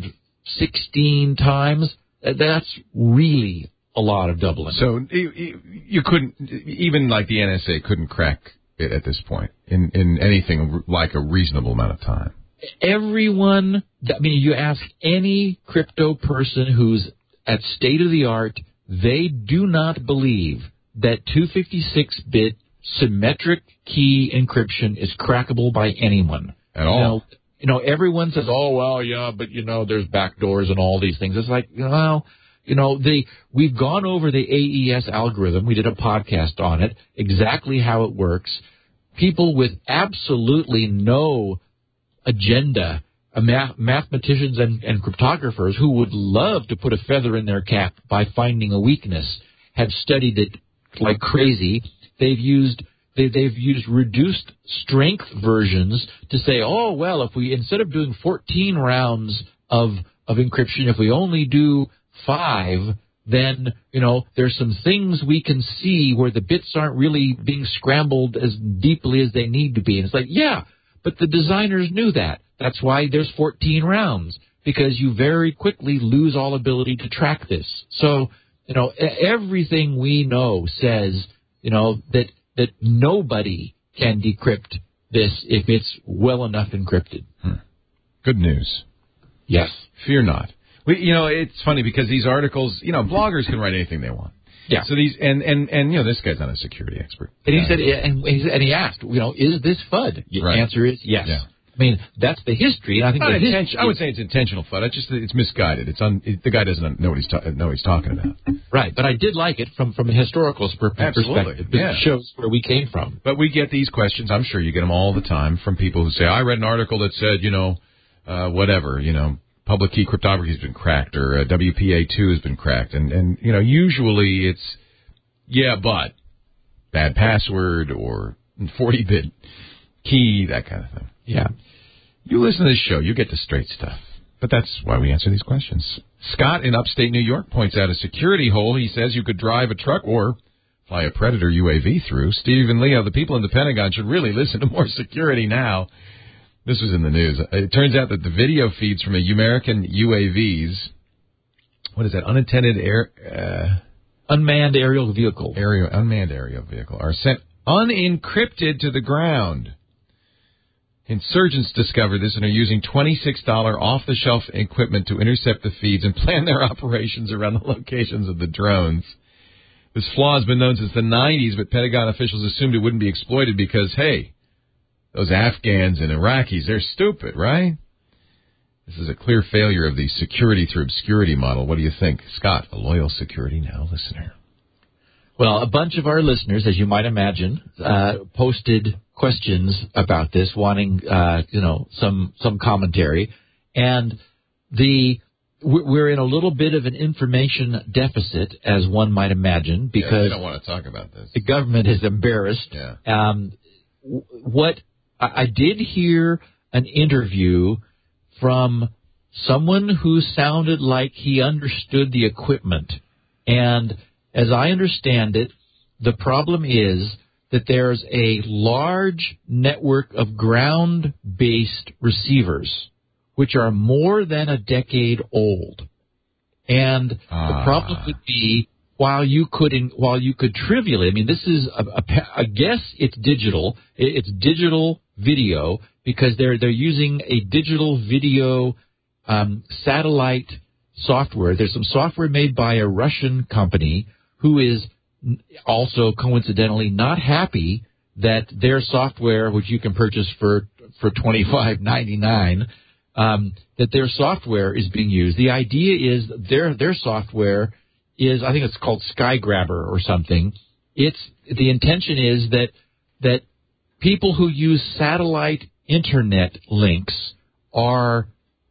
sixteen times. That's really a lot of doubling. So you, you couldn't, even like the N S A couldn't crack it at this point in, in anything like a reasonable amount of time. Everyone, I mean, you ask any crypto person who's at state-of-the-art, they do not believe that two hundred fifty-six bit symmetric key encryption is crackable by anyone. At all. You know, you know, everyone says, oh, well, yeah, but, you know, there's backdoors and all these things. It's like, well, you know, they, we've gone over the A E S algorithm. We did a podcast on it, exactly how it works. People with absolutely no agenda, uh, math, mathematicians and, and cryptographers who would love to put a feather in their cap by finding a weakness, have studied it like crazy. They've used they, they've used reduced strength versions to say, oh well, if we instead of doing fourteen rounds of of encryption, if we only do five, then you know there's some things we can see where the bits aren't really being scrambled as deeply as they need to be. And it's like, yeah, but the designers knew that. That's why there's fourteen rounds, because you very quickly lose all ability to track this. So, you know, everything we know says, you know, that that nobody can decrypt this if it's well enough encrypted. Hmm. Good news. Yes. Fear not. We, you know, it's funny because these articles, you know, bloggers can write anything they want. Yeah. So these, and, and, and you know, this guy's not a security expert. And he uh, said, and he, and he asked, you know, is this F U D? The right. answer is yes. Yeah. I mean, that's the history, and I think Not the intention, history, I would say it's intentional F U D. It's just that it's misguided. It's un, it, the guy doesn't know what he's ta- know what he's talking about. Right, but I did like it from, from a historical per- perspective. Yeah. It shows where we came from. But we get these questions. I'm sure you get them all the time from people who say, I read an article that said, you know, uh, whatever, you know, public key cryptography has been cracked, or uh, W P A two has been cracked. And, and, you know, usually it's, yeah, but bad password or forty-bit key, that kind of thing. Yeah. You listen to this show, you get the straight stuff. But that's why we answer these questions. Scott in upstate New York points out a security hole he says you could drive a truck or fly a Predator U A V through. Steve and Leo, the people in the Pentagon should really listen to more security now. This was in the news. It turns out that the video feeds from American U A Vs, what is that, unattended air... Uh, unmanned aerial vehicle. Aerial, unmanned aerial vehicle, are sent unencrypted to the ground. Insurgents discovered this and are using twenty-six dollars off-the-shelf equipment to intercept the feeds and plan their operations around the locations of the drones. This flaw has been known since the nineties, but Pentagon officials assumed it wouldn't be exploited because, hey, those Afghans and Iraqis, they're stupid, right? This is a clear failure of the security through obscurity model. What do you think? Scott, a loyal Security Now listener. Well, a bunch of our listeners, as you might imagine, uh, posted questions about this, wanting, uh, you know, some some commentary. And the we're in a little bit of an information deficit, as one might imagine, because yeah, we don't want to talk about this. The government is embarrassed. Yeah. Um, what I did hear an interview from someone who sounded like he understood the equipment, and as I understand it, the problem is that there's a large network of ground-based receivers, which are more than a decade old. And ah. the problem would be, while you could, in, while you could trivially, I mean, this is, a, a, I guess it's digital. It's digital video because they're they're using a digital video um, satellite software. There's some software made by a Russian company who is also coincidentally not happy that their software, which you can purchase for for twenty-five ninety-nine, um, that their software is being used. The idea is their their software is, I think it's called Skygrabber or something. It's the intention is that that people who use satellite internet links are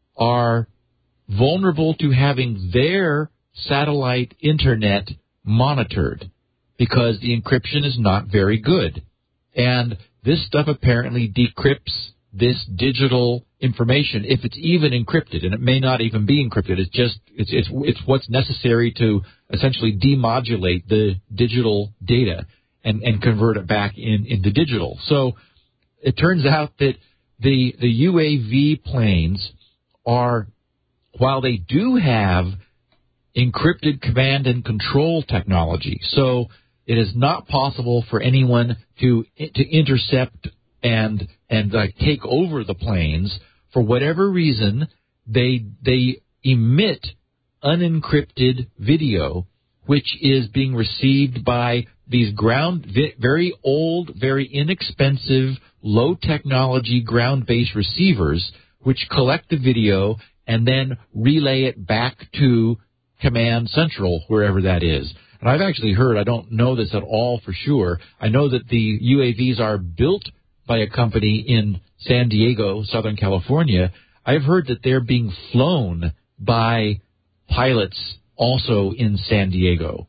are vulnerable to having their satellite internet monitored because the encryption is not very good. And this stuff apparently decrypts this digital information if it's even encrypted, and it may not even be encrypted. It's just it's it's it's what's necessary to essentially demodulate the digital data and, and convert it back in into digital. So it turns out that the the U A V planes are, while they do have encrypted command and control technology, so it is not possible for anyone to to intercept and and uh, take over the planes. For whatever reason, they they emit unencrypted video, which is being received by these ground very old, very inexpensive, low technology ground-based receivers, which collect the video and then relay it back to Command Central, wherever that is. And I've actually heard, I don't know this at all for sure, I know that the U A Vs are built by a company in San Diego, Southern California. I've heard that they're being flown by pilots also in San Diego.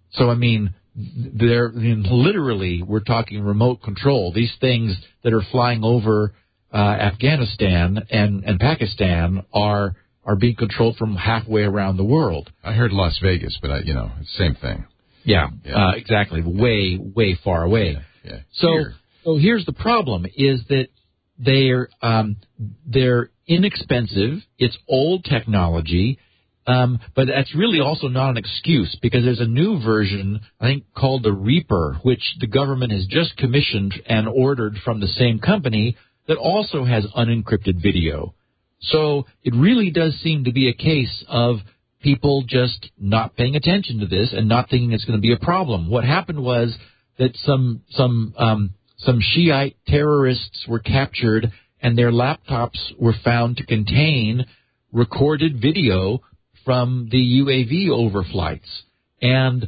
So, I mean, they're I mean, literally, we're talking remote control. These things that are flying over uh, Afghanistan and, and Pakistan are are being controlled from halfway around the world. I heard Las Vegas, but, I, you know, it's the same thing. Yeah, yeah. Uh, exactly. Way, way far away. Yeah, yeah. So, Here. so here's the problem: is that they're um, they're inexpensive. It's old technology, um, but that's really also not an excuse because there's a new version, I think, called the Reaper, which the government has just commissioned and ordered from the same company that also has unencrypted video. So it really does seem to be a case of people just not paying attention to this and not thinking it's going to be a problem. What happened was that some some um, some Shiite terrorists were captured and their laptops were found to contain recorded video from the U A V overflights. And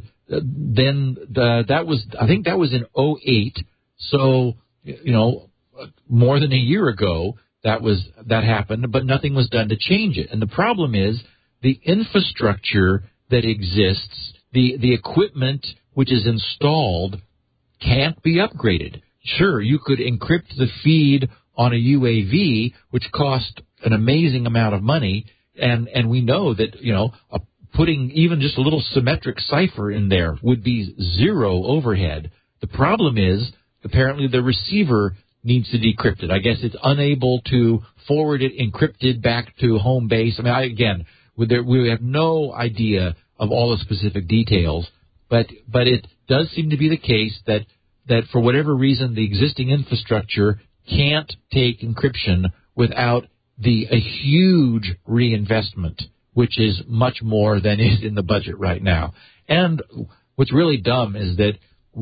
then the, that was, I think that was in oh eight. So, you know, more than a year ago that was that happened, but nothing was done to change it. And the problem is the infrastructure that exists, the, the equipment which is installed can't be upgraded. Sure, you could encrypt the feed on a U A V, which cost an amazing amount of money, and, and we know that, you know, a, putting even just a little symmetric cipher in there would be zero overhead. The problem is, apparently the receiver needs to decrypt it. I guess it's unable to forward it encrypted back to home base. I mean, I, again, there, we have no idea of all the specific details, but but it does seem to be the case that, that for whatever reason, the existing infrastructure can't take encryption without the a huge reinvestment, which is much more than is in the budget right now. And what's really dumb is that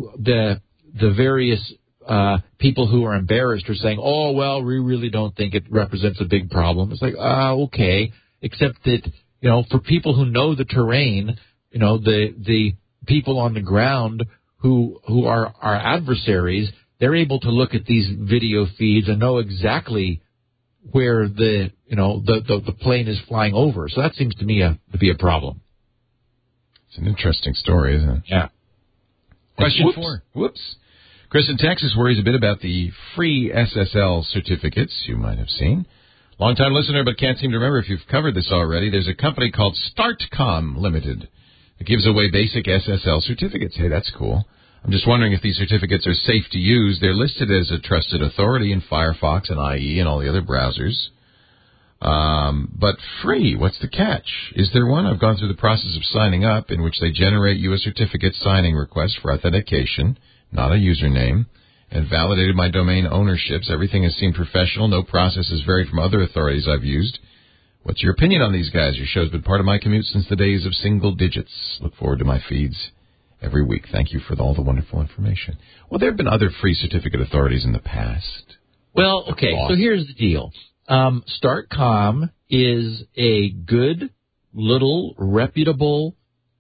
the the various uh, people who are embarrassed are saying, oh, well, we really don't think it represents a big problem. It's like, ah, okay, except that, you know, for people who know the terrain, you know, the the people on the ground who who are our adversaries, they're able to look at these video feeds and know exactly where the you know the, the, the plane is flying over. So that seems to me a, to be a problem. It's an interesting story, isn't it? Yeah. Question Whoops. four. Whoops. Chris in Texas worries a bit about the free S S L certificates you might have seen. Long-time listener, but can't seem to remember if you've covered this already. There's a company called StartCom Limited that gives away basic S S L certificates. Hey, that's cool. I'm just wondering if these certificates are safe to use. They're listed as a trusted authority in Firefox and I E and all the other browsers. Um, but free, what's the catch? Is there one? I've gone through the process of signing up in which they generate you a certificate signing request for authentication, not a username, and validated my domain ownerships. Everything has seemed professional. No process has varied from other authorities I've used. What's your opinion on these guys? Your show's been part of my commute since the days of single digits. Look forward to my feeds every week. Thank you for all the wonderful information. Well, there have been other free certificate authorities in the past. Well, okay, so here's the deal. Um, StartCom is a good, little, reputable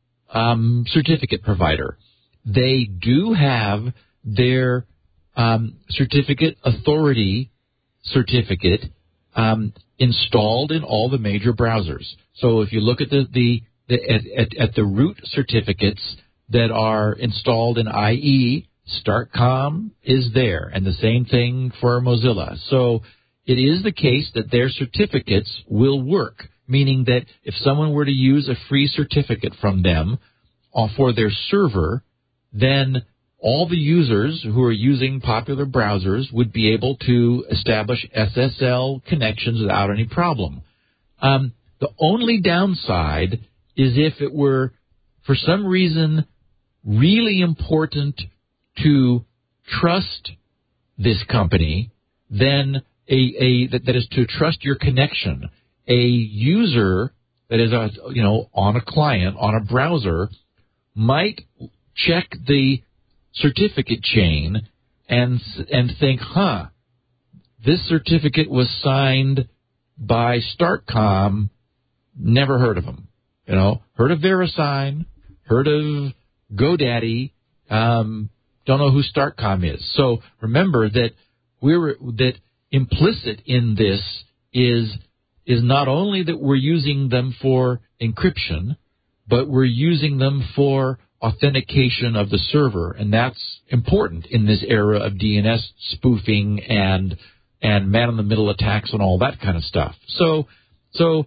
um, certificate provider. They do have their um, certificate authority certificate um, installed in all the major browsers. So if you look at the, the, the at, at, at the root certificates that are installed in I E, StartCom is there, and the same thing for Mozilla. So it is the case that their certificates will work, meaning that if someone were to use a free certificate from them uh, for their server, then all the users who are using popular browsers would be able to establish S S L connections without any problem. Um, the only downside is if it were, for some reason, really important to trust this company, then a, a that, that is to trust your connection. A user that is a, you know on a client on a browser might check the certificate chain and and think, huh, this certificate was signed by StartCom. Never heard of them. You know, heard of VeriSign, heard of GoDaddy. Um, don't know who StartCom is. So remember that we're that implicit in this is is not only that we're using them for encryption, but we're using them for authentication of the server, and that's important in this era of D N S spoofing and and man-in-the-middle attacks and all that kind of stuff. So, so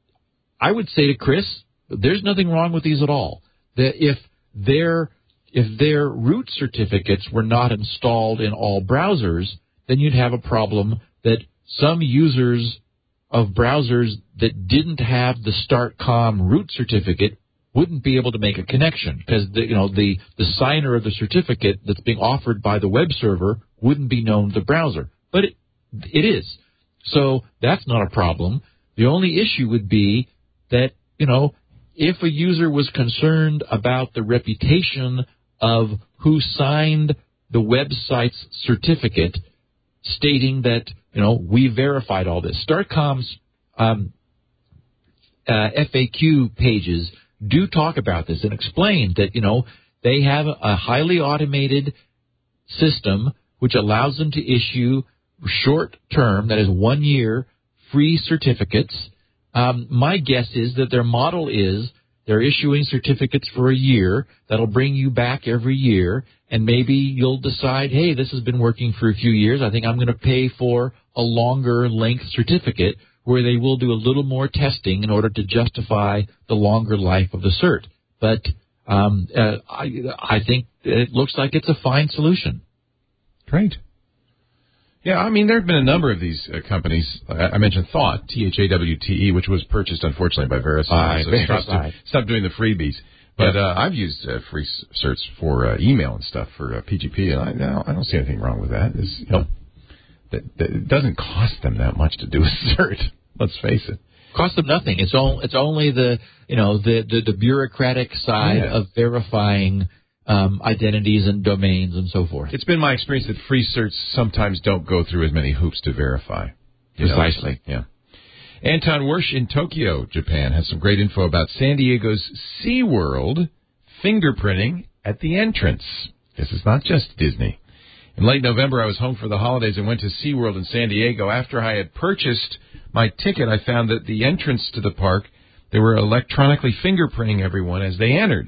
I would say to Chris, there's nothing wrong with these at all. That if their if their root certificates were not installed in all browsers, then you'd have a problem that some users of browsers that didn't have the StartCom root certificate wouldn't be able to make a connection because the, you know the the signer of the certificate that's being offered by the web server wouldn't be known to the browser, but it it is. So that's not a problem. The only issue would be that, you know, if a user was concerned about the reputation of who signed the website's certificate, stating that, you know, we verified all this. StartCom's um, uh, F A Q pages do talk about this and explain that, you know, they have a highly automated system which allows them to issue short-term, that is one year, free certificates. Um, my guess is that their model is they're issuing certificates for a year that'll bring you back every year, and maybe you'll decide, hey, this has been working for a few years. I think I'm going to pay for a longer length certificate where they will do a little more testing in order to justify the longer life of the cert. But um, uh, I, I think it looks like it's a fine solution. Great. Yeah, I mean, there have been a number of these uh, companies. Uh, I mentioned Thawte, T H A W T E, which was purchased, unfortunately, by VeriSign. So stopped, do, stopped doing the freebies. But uh, I've used uh, free certs for uh, email and stuff for uh, P G P, and I, no, I don't see anything wrong with that. It's, you know, that, that it doesn't cost them that much to do a cert. Let's face it. Cost them nothing. It's only it's only the you know the the, the bureaucratic side yeah. of verifying um, identities and domains and so forth. It's been my experience that free certs sometimes don't go through as many hoops to verify. Precisely. Know? Yeah. Anton Wersch in Tokyo, Japan, has some great info about San Diego's SeaWorld fingerprinting at the entrance. This is not just Disney. In late November, I was home for the holidays and went to SeaWorld in San Diego. After I had purchased my ticket, I found that the entrance to the park, they were electronically fingerprinting everyone as they entered.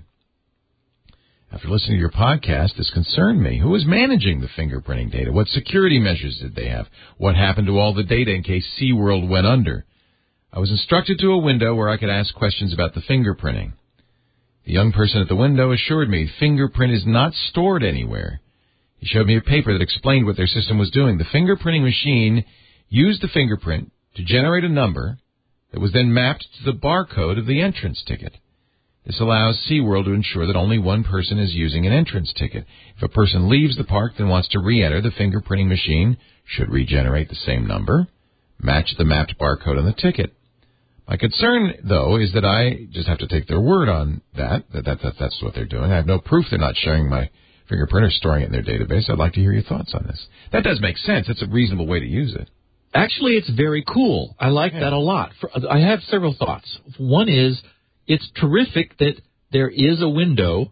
After listening to your podcast, this concerned me. Who was managing the fingerprinting data? What security measures did they have? What happened to all the data in case SeaWorld went under? I was instructed to a window where I could ask questions about the fingerprinting. The young person at the window assured me fingerprint is not stored anywhere. He showed me a paper that explained what their system was doing. The fingerprinting machine used the fingerprint to generate a number that was then mapped to the barcode of the entrance ticket. This allows SeaWorld to ensure that only one person is using an entrance ticket. If a person leaves the park and wants to re-enter, the fingerprinting machine should regenerate the same number, match the mapped barcode on the ticket. My concern, though, is that I just have to take their word on that, that, that, that that's what they're doing. I have no proof they're not sharing my fingerprint or storing it in their database. I'd like to hear your thoughts on this. That does make sense. It's a reasonable way to use it. Actually, it's very cool. I like yeah. that a lot. For, I have several thoughts. One is, it's terrific that there is a window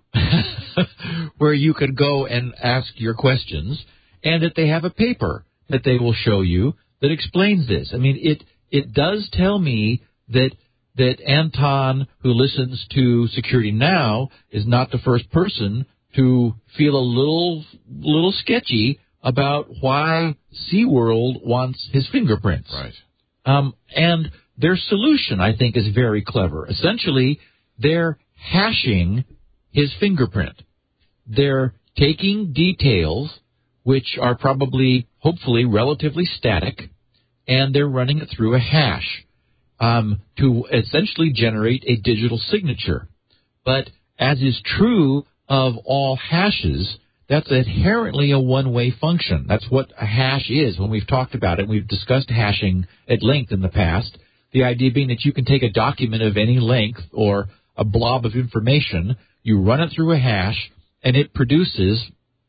where you can go and ask your questions, and that they have a paper that they will show you that explains this. I mean, it it does tell me that that Anton, who listens to Security Now, is not the first person to feel a little little sketchy about why SeaWorld wants his fingerprints. Right. Um, and their solution, I think, is very clever. Essentially, they're hashing his fingerprint. They're taking details, which are probably, hopefully, relatively static, and they're running it through a hash um, to essentially generate a digital signature. But as is true of all hashes, that's inherently a one-way function. That's what a hash is. When we've talked about it, we've discussed hashing at length in the past. The idea being that you can take a document of any length or a blob of information, you run it through a hash, and it produces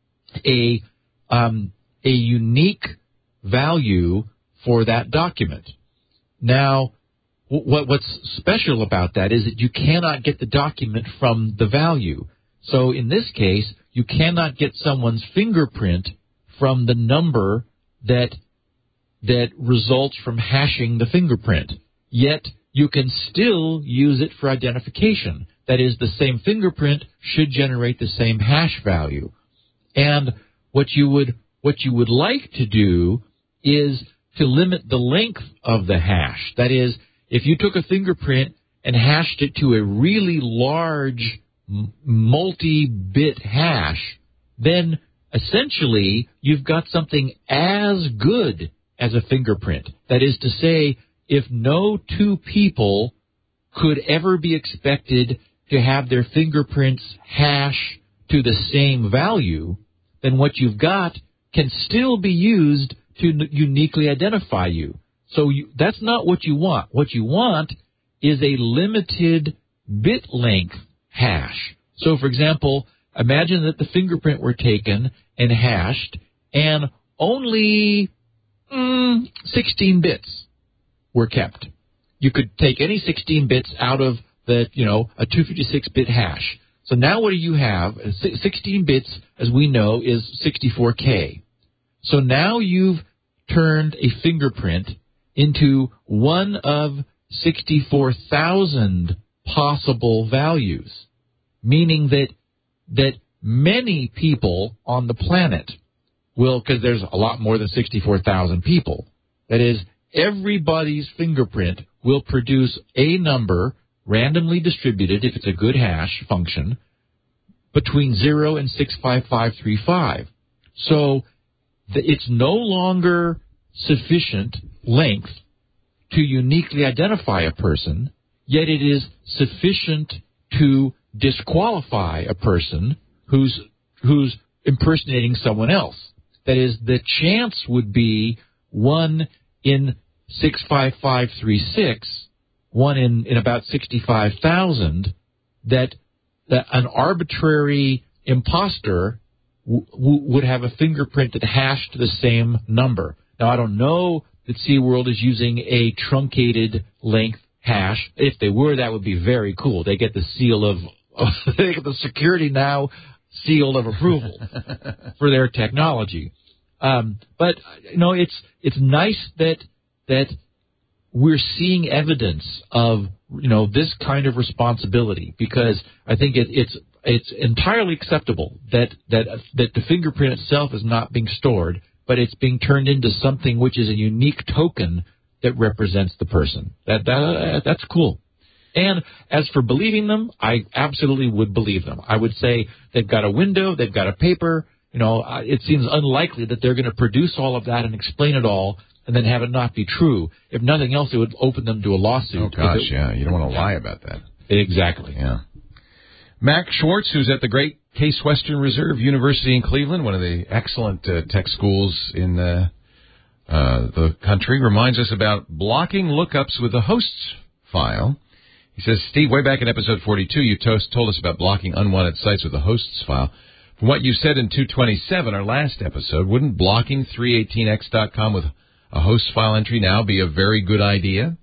a um, a unique value for that document. Now, what, what's special about that is that you cannot get the document from the value. So in this case, you cannot get someone's fingerprint from the number that that results from hashing the fingerprint. Yet you can still use it for identification. That is, the same fingerprint should generate the same hash value. And what you would what you would like to do is to limit the length of the hash. That is, if you took a fingerprint and hashed it to a really large multi-bit hash, then essentially you've got something as good as a fingerprint. That is to say, if no two people could ever be expected to have their fingerprints hash to the same value, then what you've got can still be used to uniquely identify you. So you, that's not what you want. What you want is a limited bit length hash. So, for example, imagine that the fingerprint were taken and hashed, and only mm, sixteen bits were kept. You could take any sixteen bits out of the, you know, a two fifty-six bit hash. So now what do you have? sixteen bits, as we know, is sixty-four K. So now you've turned a fingerprint into one of sixty-four thousand possible values, meaning that that many people on the planet will, because there's a lot more than sixty-four thousand people, that is, everybody's fingerprint will produce a number randomly distributed, if it's a good hash function, between zero and six five five three five. So it's no longer sufficient length to uniquely identify a person, yet it is sufficient to disqualify a person who's who's impersonating someone else. That is, the chance would be one in six five five three six, one in, in about sixty-five thousand, that, that an arbitrary imposter w- w- would have a fingerprint that hashed the same number. Now, I don't know that SeaWorld is using a truncated length hash. If they were, that would be very cool. They get the seal of, they get the Security Now seal of approval for their technology. Um, but, you know, it's it's nice that that we're seeing evidence of, you know, this kind of responsibility, because I think it, it's it's entirely acceptable that, that that the fingerprint itself is not being stored, but it's being turned into something which is a unique token that represents the person. That, that that's cool. And as for believing them, I absolutely would believe them. I would say they've got a window, they've got a paper. You know, it seems unlikely that they're going to produce all of that and explain it all and then have it not be true. If nothing else, it would open them to a lawsuit. Oh, gosh, it, yeah. You don't want to lie about that. Exactly. Yeah. Mac Schwartz, who's at the great Case Western Reserve University in Cleveland, one of the excellent uh, tech schools in uh, uh, the country, reminds us about blocking lookups with the hosts file. He says, Steve, way back in episode forty-two, you toast, told us about blocking unwanted sites with the hosts file. From what you said in two twenty-seven, our last episode, wouldn't blocking three eighteen x dot com with a host file entry now be a very good idea?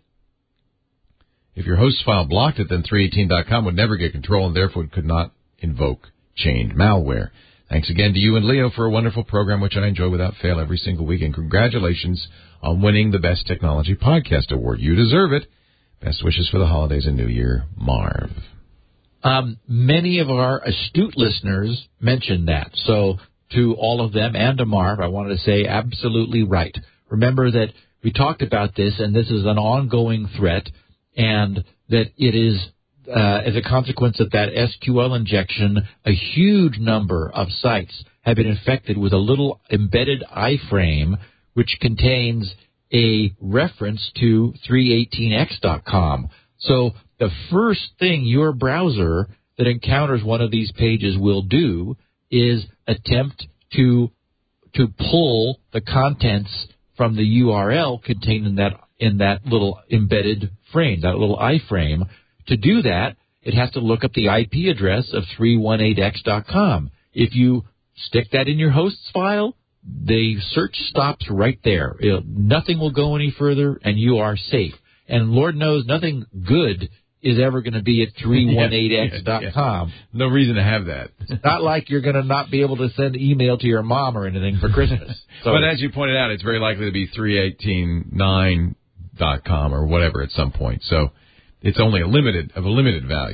If your host file blocked it, then three eighteen dot com would never get control and therefore could not invoke chained malware. Thanks again to you and Leo for a wonderful program, which I enjoy without fail every single week. And congratulations on winning the Best Technology Podcast Award. You deserve it. Best wishes for the holidays and New Year, Marv. Um, many of our astute listeners mentioned that. So to all of them and to Marv, I wanted to say absolutely right. Remember that we talked about this, and this is an ongoing threat, and that it is, uh, as a consequence of that S Q L injection, a huge number of sites have been infected with a little embedded iframe which contains a reference to three eighteen x dot com. So the first thing your browser that encounters one of these pages will do is attempt to to pull the contents from the U R L contained in that in that little embedded frame, that little iframe. To do that, it has to look up the I P address of three eighteen x dot com. If you stick that in your hosts file, the search stops right there. It, nothing will go any further, and you are safe. And Lord knows nothing good is ever going to be at three eighteen x dot com. Yeah, yeah. No reason to have that. It's not like you're going to not be able to send email to your mom or anything for Christmas. So, but as you pointed out, it's very likely to be three eighteen nine dot com or whatever at some point. So it's only a limited of a limited value.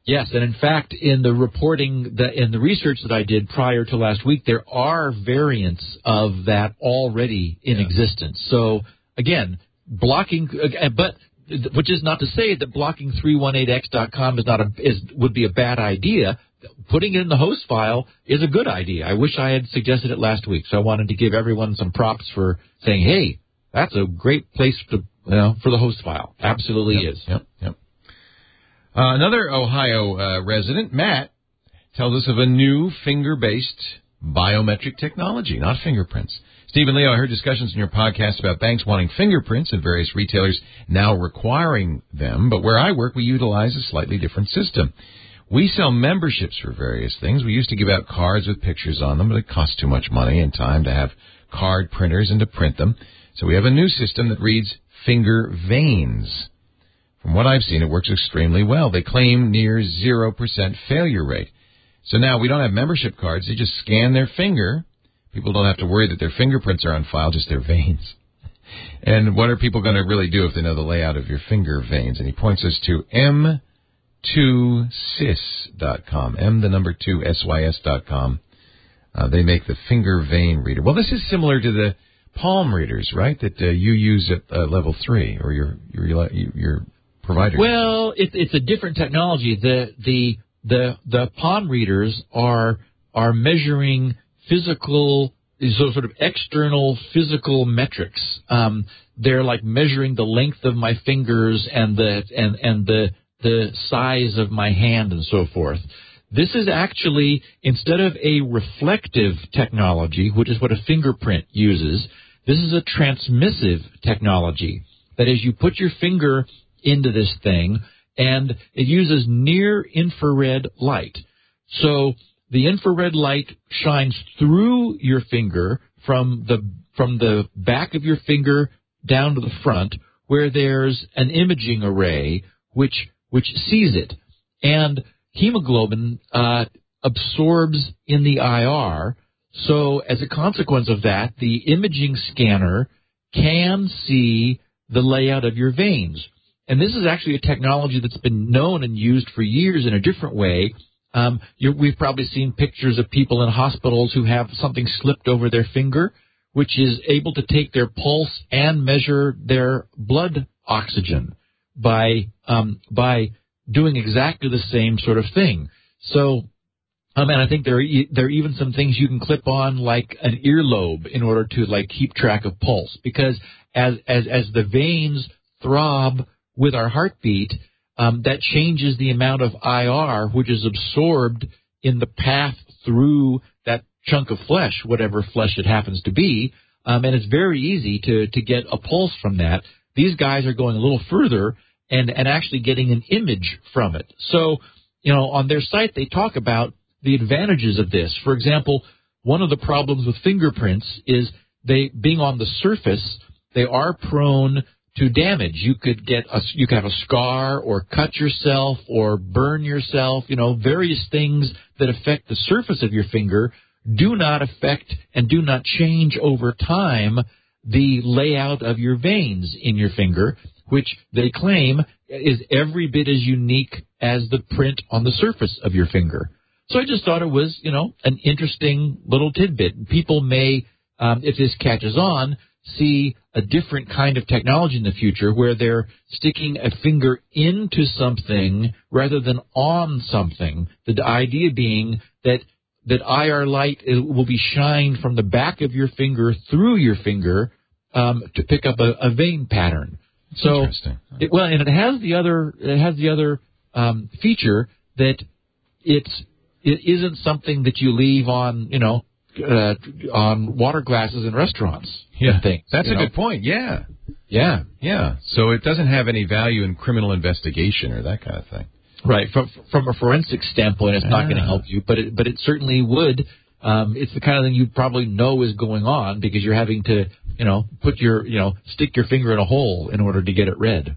Yes, and in fact, in the reporting, the, in the research that I did prior to last week, there are variants of that already in yeah. existence. So, again, blocking, but which is not to say that blocking three eighteen x dot com is not a is would be a bad idea. Putting it in the host file is a good idea. I wish I had suggested it last week, so I wanted to give everyone some props for saying, "Hey, that's a great place to, you know, for the host file." Absolutely yep, is. Yep. Yep. Uh, another Ohio uh, resident, Matt, tells us of a new finger-based biometric technology, not fingerprints. Steve and Leo, I heard discussions in your podcast about banks wanting fingerprints and various retailers now requiring them, but where I work, we utilize a slightly different system. We sell memberships for various things. We used to give out cards with pictures on them, but it costs too much money and time to have card printers and to print them. So we have a new system that reads finger veins. From what I've seen, it works extremely well. They claim near zero percent failure rate. So now we don't have membership cards. They just scan their finger. People don't have to worry that their fingerprints are on file, just their veins. And what are people going to really do if they know the layout of your finger veins? And he points us to M two sys dot com, M the number two, S Y S dot com. Uh, they make the finger vein reader. Well, this is similar to the palm readers, right, that uh, you use at uh, level three, or your your your provider. Well, it, it's a different technology. The the the the palm readers are are measuring physical, so sort of external physical metrics. Um, they're like measuring the length of my fingers and the and and the the size of my hand and so forth. This is actually, instead of a reflective technology, which is what a fingerprint uses, this is a transmissive technology. That is, you put your finger into this thing, and it uses near-infrared light. So the infrared light shines through your finger from the from the back of your finger down to the front, where there's an imaging array which which sees it. And hemoglobin uh, absorbs in the I R, so as a consequence of that, the imaging scanner can see the layout of your veins. And this is actually a technology that's been known and used for years in a different way. Um, you, we've probably seen pictures of people in hospitals who have something slipped over their finger, which is able to take their pulse and measure their blood oxygen by um, by doing exactly the same sort of thing. So, um, and I think there are, there are even some things you can clip on, like an earlobe, in order to like keep track of pulse, because as as as the veins throb with our heartbeat, um, that changes the amount of I R which is absorbed in the path through that chunk of flesh, whatever flesh it happens to be, um, and it's very easy to to get a pulse from that. These guys are going a little further and and actually getting an image from it. So, you know, on their site they talk about the advantages of this. For example, one of the problems with fingerprints is they being on the surface, they are prone to damage. You could get a, you could have a scar or cut yourself or burn yourself. You know, various things that affect the surface of your finger do not affect and do not change over time the layout of your veins in your finger, which they claim is every bit as unique as the print on the surface of your finger. So I just thought it was, you know, an interesting little tidbit. People may, um, if this catches on, see a different kind of technology in the future where they're sticking a finger into something rather than on something. The idea being that that I R light will be shined from the back of your finger through your finger um, to pick up a, a vein pattern. So, Interesting. It, well, and it has the other it has the other um, feature that it's it isn't something that you leave on, you know, uh, on water glasses in restaurants. Yeah, and things, that's a know? good point. Yeah, yeah, yeah. So it doesn't have any value in criminal investigation or that kind of thing. Right. From from a forensic standpoint, it's not ah. going to help you, but it, but it certainly would. Um, it's the kind of thing you probably know is going on because you're having to, you know, put your, you know, stick your finger in a hole in order to get it read.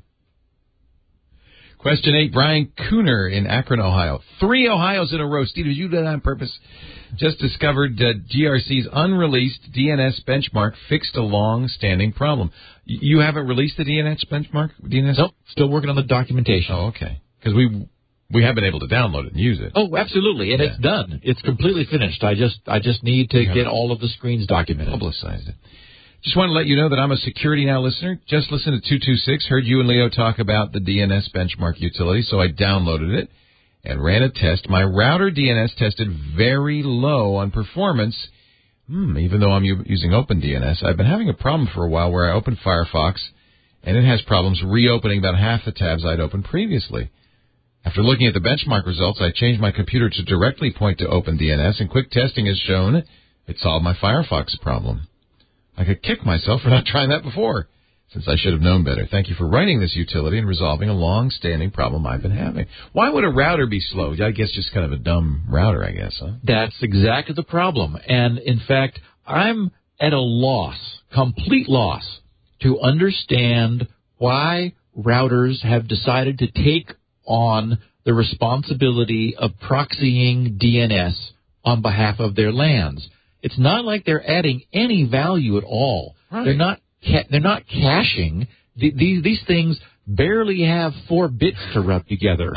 Question eight, Brian Cooner in Akron, Ohio. Three Ohios in a row. Steve, did you do that on purpose? Just discovered uh, G R C's unreleased D N S benchmark fixed a long-standing problem. Y- you haven't released the D N S benchmark? D N S? Nope. Still working on the documentation. Oh, okay. Because we We have been able to download it and use it. Oh, absolutely, and yeah. It's done. It's completely finished. I just I just need to get all of the screens documented. Publicize it. Just want to let you know that I'm a Security Now listener. Just listened to two two six, heard you and Leo talk about the D N S benchmark utility, so I downloaded it and ran a test. My router D N S tested very low on performance, hmm, even though I'm u- using OpenDNS. I've been having a problem for a while where I open Firefox, and it has problems reopening about half the tabs I'd opened previously. After looking at the benchmark results, I changed my computer to directly point to OpenDNS, and quick testing has shown it solved my Firefox problem. I could kick myself for not trying that before, since I should have known better. Thank you for writing this utility and resolving a long-standing problem I've been having. Why would a router be slow? I guess just kind of a dumb router, I guess, huh? That's exactly the problem. And, in fact, I'm at a loss, complete loss, to understand why routers have decided to take on the responsibility of proxying D N S on behalf of their LANs. It's not like they're adding any value at all. Right. They're not ca- they're not caching. The, these these things barely have four bits to rub together.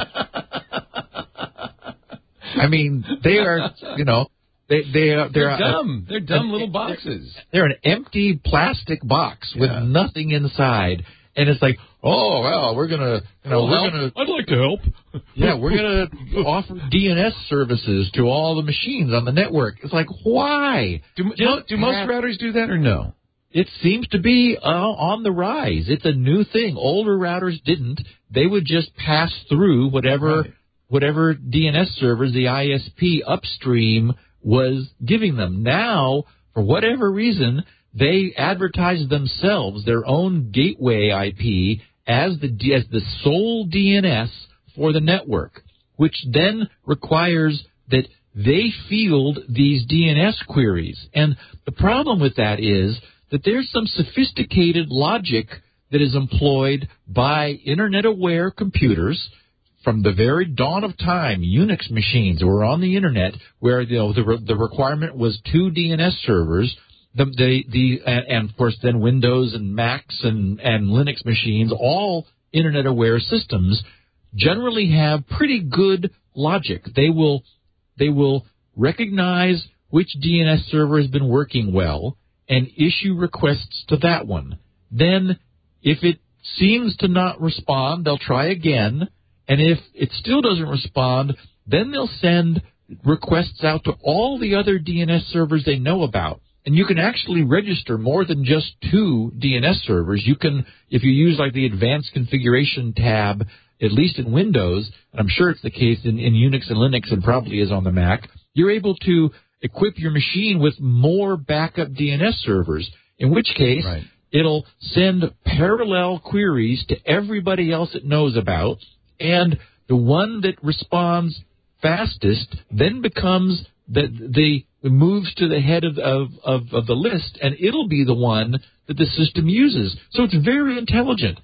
I mean, they are, you know, they they are they're, they're dumb. A, they're dumb a, little boxes. They're an empty plastic box with yeah. nothing inside. And it's like, oh, well, we're going to, you know, we'll we're going to. I'd like to help. Yeah, we're going to offer D N S services to all the machines on the network. It's like, why? Do, do, do most have, routers do that or no? It seems to be uh, on the rise. It's a new thing. Older routers didn't. They would just pass through whatever right. whatever D N S servers the I S P upstream was giving them. Now, for whatever reason, they advertise themselves, their own gateway I P, as the as the sole D N S for the network, which then requires that they field these D N S queries. And the problem with that is that there's some sophisticated logic that is employed by Internet-aware computers from the very dawn of time. Unix machines were on the Internet where, you know, the, re- the requirement was two D N S servers. The, the, the, and of course then Windows and Macs and, and Linux machines, all Internet-aware systems, generally have pretty good logic. They will, they will recognize which D N S server has been working well and issue requests to that one. Then, if it seems to not respond, they'll try again, and if it still doesn't respond, then they'll send requests out to all the other D N S servers they know about. And you can actually register more than just two D N S servers. You can, if you use like the Advanced Configuration tab, at least in Windows, and I'm sure it's the case in, in Unix and Linux and probably is on the Mac, you're able to equip your machine with more backup D N S servers, in which case right. it'll send parallel queries to everybody else it knows about, and the one that responds fastest then becomes the, the moves to the head of, of, of, of the list, and it'll be the one that the system uses. So it's very intelligent.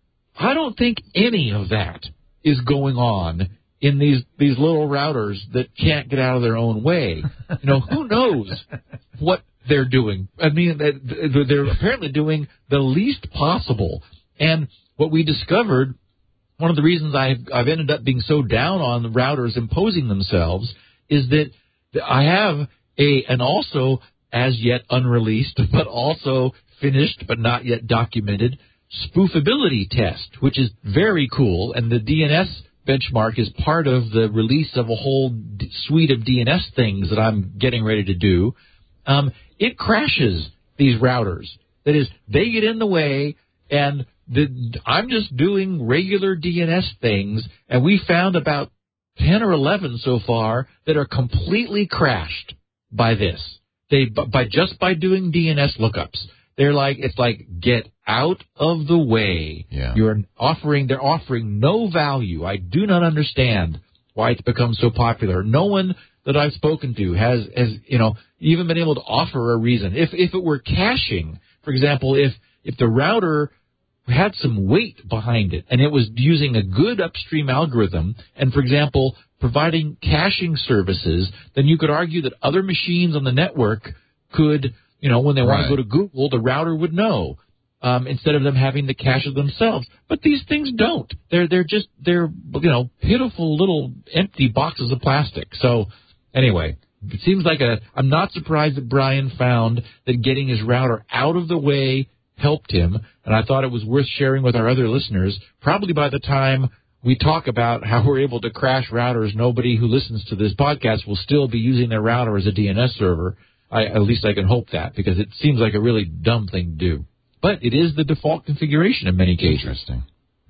I don't think any of that is going on in these, these little routers that can't get out of their own way. You know, who knows what they're doing? I mean, they're apparently doing the least possible. And what we discovered, one of the reasons I've, I've ended up being so down on the routers imposing themselves is that I have a, and also as yet unreleased, but also finished but not yet documented, spoofability test, which is very cool. And the D N S benchmark is part of the release of a whole d- suite of D N S things that I'm getting ready to do. Um, it crashes these routers. That is, they get in the way, and the, I'm just doing regular D N S things, and we found about ten or eleven so far that are completely crashed by this. They by just by doing D N S lookups. They're like, it's like, get out of the way. Yeah. You're offering, they're offering no value. I do not understand why it's become so popular. No one that I've spoken to has, has, you know, even been able to offer a reason. If, if it were caching, for example, if, if the router had some weight behind it and it was using a good upstream algorithm and, for example, providing caching services, then you could argue that other machines on the network could, you know, when they want right. to go to Google, the router would know. um, instead of them having to cache it themselves. But these things don't. They're they're just they're you know pitiful little empty boxes of plastic. So anyway, it seems like a. I'm not surprised that Brian found that getting his router out of the way helped him, and I thought it was worth sharing with our other listeners. Probably by the time we talk about how we're able to crash routers, nobody who listens to this podcast will still be using their router as a D N S server. I, at least I can hope that, because it seems like a really dumb thing to do. But it is the default configuration in many cases. Interesting.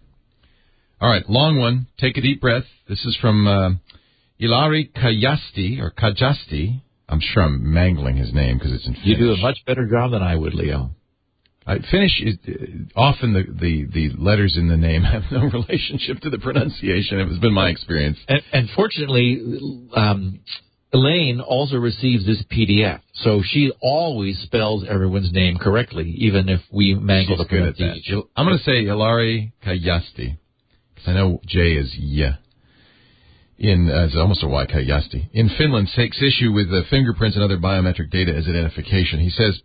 All right, long one. Take a deep breath. This is from uh, Ilari Kajasti, or Kajasti. I'm sure I'm mangling his name because it's in Finnish. You do a much better job than I would, Leo. Uh, Finnish, is, uh, often the, the, the letters in the name have no relationship to the pronunciation. It has been my experience. And, and fortunately, um, Elaine also receives this P D F, so she always spells everyone's name correctly, even if we mangle She's the pronunciation. I'm going to say Ilari Kajasti, because I know J is Y. In, uh, it's almost a Y, Kajasti. In Finland, takes issue with the fingerprints and other biometric data as identification. He says,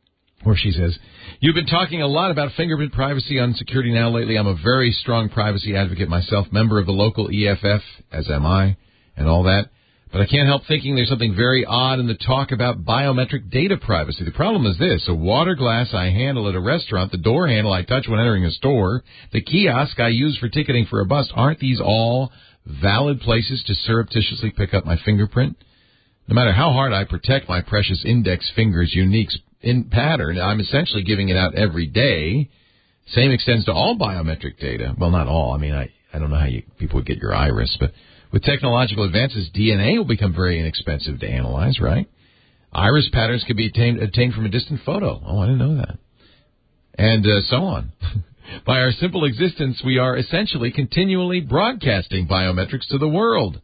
or she says, you've been talking a lot about fingerprint privacy on Security Now lately. I'm a very strong privacy advocate myself, member of the local E F F, as am I, and all that. But I can't help thinking there's something very odd in the talk about biometric data privacy. The problem is this: a water glass I handle at a restaurant, the door handle I touch when entering a store, the kiosk I use for ticketing for a bus, aren't these all valid places to surreptitiously pick up my fingerprint? No matter how hard I protect my precious index finger's unique in pattern, I'm essentially giving it out every day. Same extends to all biometric data. Well, not all. I mean, I, I don't know how you people would get your iris, but with technological advances, D N A will become very inexpensive to analyze, right? Iris patterns can be obtained, obtained from a distant photo. Oh, I didn't know that. And uh, so on. By our simple existence, we are essentially continually broadcasting biometrics to the world.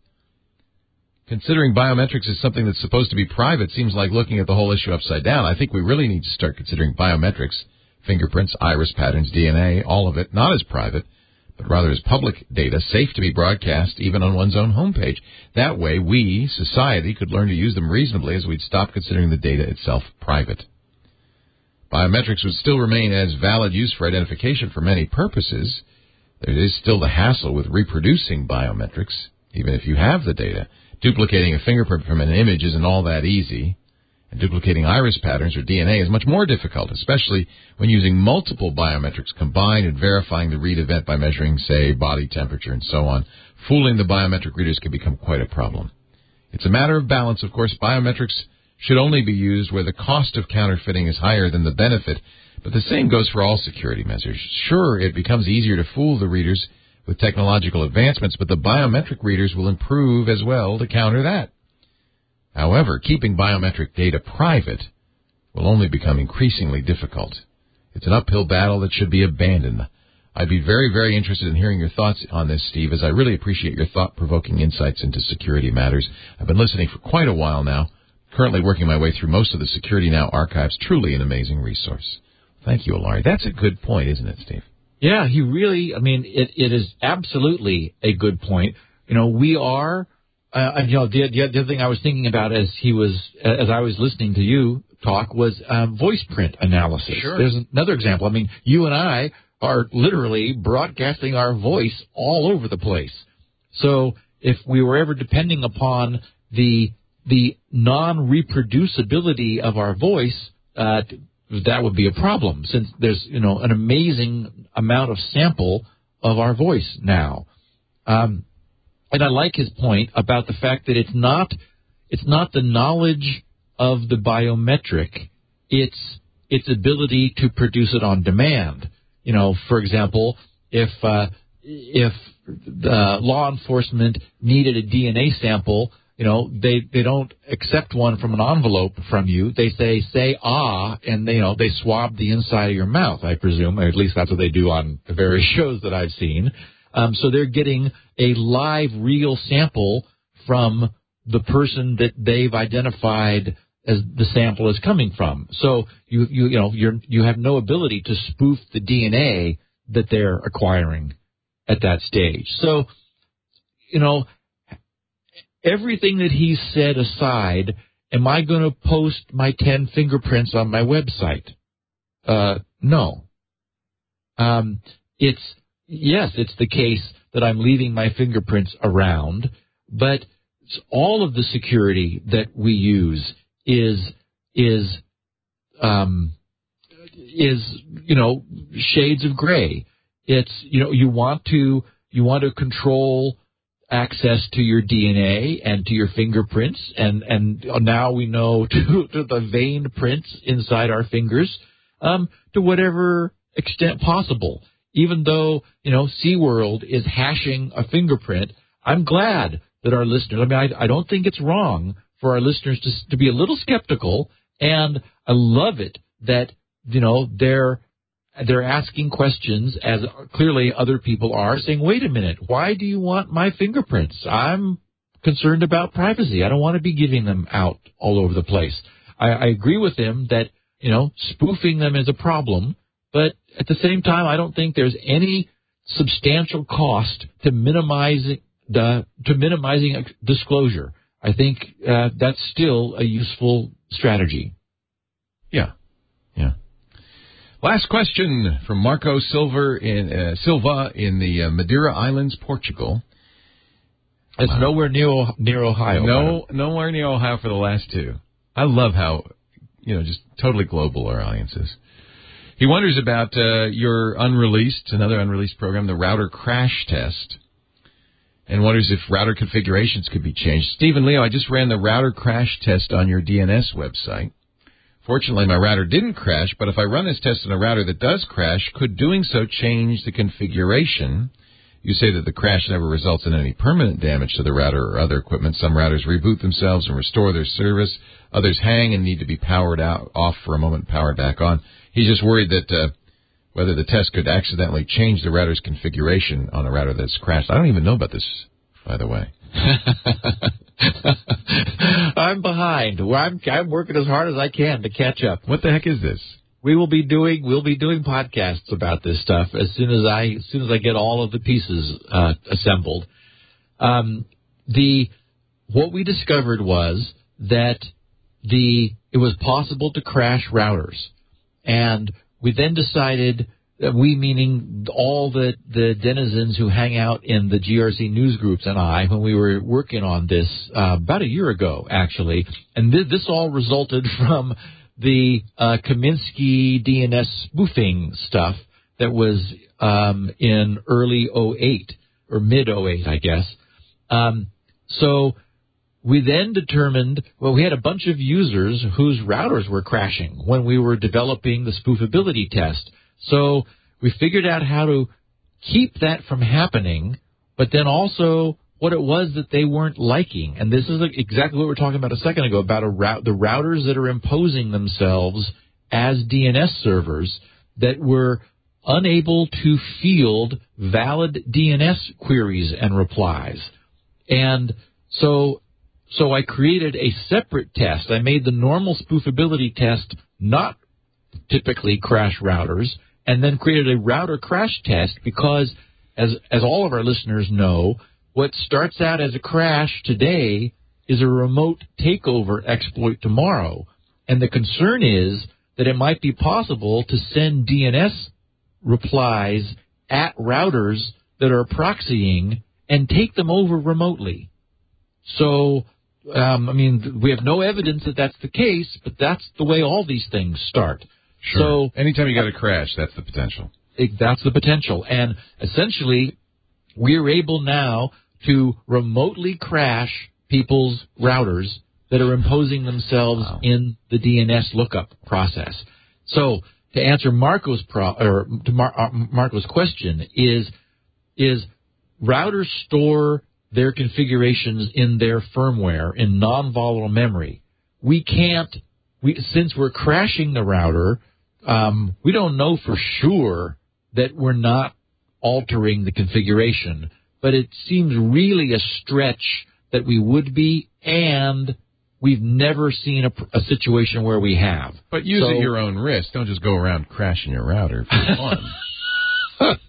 Considering biometrics is something that's supposed to be private seems like looking at the whole issue upside down. I think we really need to start considering biometrics, fingerprints, iris patterns, D N A, all of it, not as private, but rather as public data, safe to be broadcast even on one's own homepage. That way, we, society, could learn to use them reasonably as we'd stop considering the data itself private. Biometrics would still remain as valid use for identification for many purposes. There is still the hassle with reproducing biometrics, even if you have the data. Duplicating a fingerprint from an image isn't all that easy. And duplicating iris patterns or D N A is much more difficult, especially when using multiple biometrics combined and verifying the read event by measuring, say, body temperature and so on. Fooling the biometric readers can become quite a problem. It's a matter of balance, of course. Biometrics should only be used where the cost of counterfeiting is higher than the benefit, but the same goes for all security measures. Sure, it becomes easier to fool the readers with technological advancements, but the biometric readers will improve as well to counter that. However, keeping biometric data private will only become increasingly difficult. It's an uphill battle that should be abandoned. I'd be very, very interested in hearing your thoughts on this, Steve, as I really appreciate your thought-provoking insights into security matters. I've been listening for quite a while now, currently working my way through most of the Security Now archives. Truly an amazing resource. Thank you, Ilari. That's a good point, isn't it, Steve? Yeah, he really, I mean, it, it is absolutely a good point. You know, we are... Uh, you know, the, the other thing I was thinking about as he was, as I was listening to you talk was um, voice print analysis. Sure. There's another example. I mean, you and I are literally broadcasting our voice all over the place. So if we were ever depending upon the the non-reproducibility of our voice, uh, that would be a problem, since there's, you know, an amazing amount of sample of our voice now. Um, And I like his point about the fact that it's not it's not the knowledge of the biometric, it's its ability to produce it on demand. You know, for example, if uh, if the law enforcement needed a D N A sample, you know, they they don't accept one from an envelope from you. They say say ah, and they, you know they swab the inside of your mouth, I presume, or at least that's what they do on the various shows that I've seen. Um, so they're getting a live, real sample from the person that they've identified as the sample is coming from. So you you you know you're you have no ability to spoof the D N A that they're acquiring at that stage. So, you know, everything that he said aside, am I going to post my ten fingerprints on my website? Uh, no. um, it's, yes, it's the case that I'm leaving my fingerprints around, but all of the security that we use is, is, um, is, you know, shades of gray. It's, you know, you want to, you want to control access to your D N A and to your fingerprints, and, and now we know to, to the vein prints inside our fingers, um, to whatever extent possible. Even though, you know, SeaWorld is hashing a fingerprint, I'm glad that our listeners, I mean, I, I don't think it's wrong for our listeners to, to be a little skeptical, and I love it that, you know, they're, they're asking questions, as clearly other people are, saying, wait a minute, why do you want my fingerprints? I'm concerned about privacy. I don't want to be giving them out all over the place. I, I agree with him that, you know, spoofing them is a problem, but at the same time, I don't think there's any substantial cost to minimizing the, to minimizing disclosure. I think uh, that's still a useful strategy. Yeah, yeah. Last question from Marco Silva in, uh, Silva in the uh, Madeira Islands, Portugal. It's wow. nowhere near near Ohio. No, nowhere near Ohio for the last two. I love how, you know, just totally global our audience is. He wonders about uh, your unreleased, another unreleased program, the router crash test, and wonders if router configurations could be changed. Stephen Leo, I just ran the router crash test on your D N S website. Fortunately, my router didn't crash, but if I run this test on a router that does crash, could doing so change the configuration? You say that the crash never results in any permanent damage to the router or other equipment. Some routers reboot themselves and restore their service. Others hang and need to be powered out, off for a moment, powered back on. He's just worried that uh, whether the test could accidentally change the router's configuration on a router that's crashed. I don't even know about this, by the way. I'm behind. I'm, I'm working as hard as I can to catch up. What the heck is this? We will be doing we'll be doing podcasts about this stuff as soon as I as soon as I get all of the pieces uh, assembled. Um, the what we discovered was that the it was possible to crash routers, and we then decided. We, meaning all the, the denizens who hang out in the G R C news groups and I, when we were working on this uh, about a year ago, actually. And th- this all resulted from the uh, Kaminsky D N S spoofing stuff that was um, in early oh eight, or mid oh eight, I guess. Um, so we then determined, well, we had a bunch of users whose routers were crashing when we were developing the spoofability test. So we figured out how to keep that from happening, but then also what it was that they weren't liking. And this is exactly what we were talking about a second ago, about a route, the routers that are imposing themselves as D N S servers that were unable to field valid D N S queries and replies. And so so I created a separate test. I made the normal spoofability test not typically crash routers, and then created a router crash test because, as as all of our listeners know, what starts out as a crash today is a remote takeover exploit tomorrow. And the concern is that it might be possible to send D N S replies at routers that are proxying and take them over remotely. So, um, I mean, we have no evidence that that's the case, but that's the way all these things start. Sure. So anytime you got a crash, that's the potential. It, that's the potential. And essentially, we're able now to remotely crash people's routers that are imposing themselves wow. in the D N S lookup process. So to answer Marco's pro, or to Mar, uh, Marco's question is is routers store their configurations in their firmware in non-volatile memory. We can't we since we're crashing the router. Um, we don't know for sure that we're not altering the configuration, but it seems really a stretch that we would be, and we've never seen a, a situation where we have. But use so, at your own risk. Don't just go around crashing your router for fun.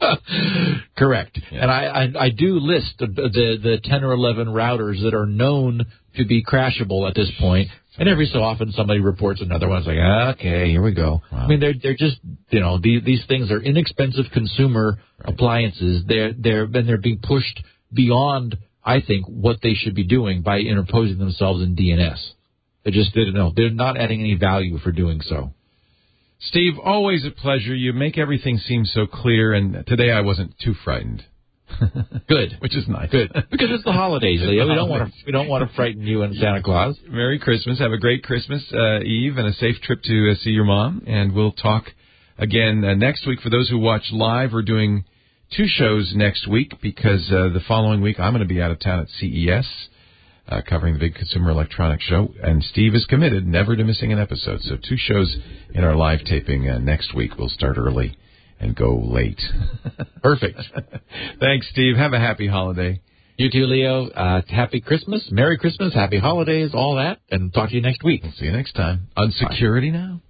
Correct. Yeah. And I, I, I do list the, the the ten or eleven routers that are known to be crashable at this point. And every so often somebody reports another one. It's like, okay, here we go. Wow. I mean, they're they're just, you know, these, these things are inexpensive consumer right. appliances. They're they're and they're being pushed beyond, I think, what they should be doing by interposing themselves in D N S. They just didn't know. They're not adding any value for doing so. Steve, always a pleasure. You make everything seem so clear, and today I wasn't too frightened. Good, which is nice. Good, because it's the holidays, Leo. We don't want to. We don't want to frighten you and Santa Claus. Merry Christmas. Have a great Christmas uh, Eve and a safe trip to uh, see your mom. And we'll talk again uh, next week. For those who watch live, we're doing two shows next week because uh, the following week I'm going to be out of town at C E S uh, covering the big Consumer Electronics Show. And Steve is committed never to missing an episode. So two shows in our live taping uh, next week. We'll start early and go late. Perfect. Thanks, Steve. Have a happy holiday. You too, Leo. Uh, happy Christmas, Merry Christmas, Happy Holidays, all that, and talk to you next week. We'll see you next time on Security Now.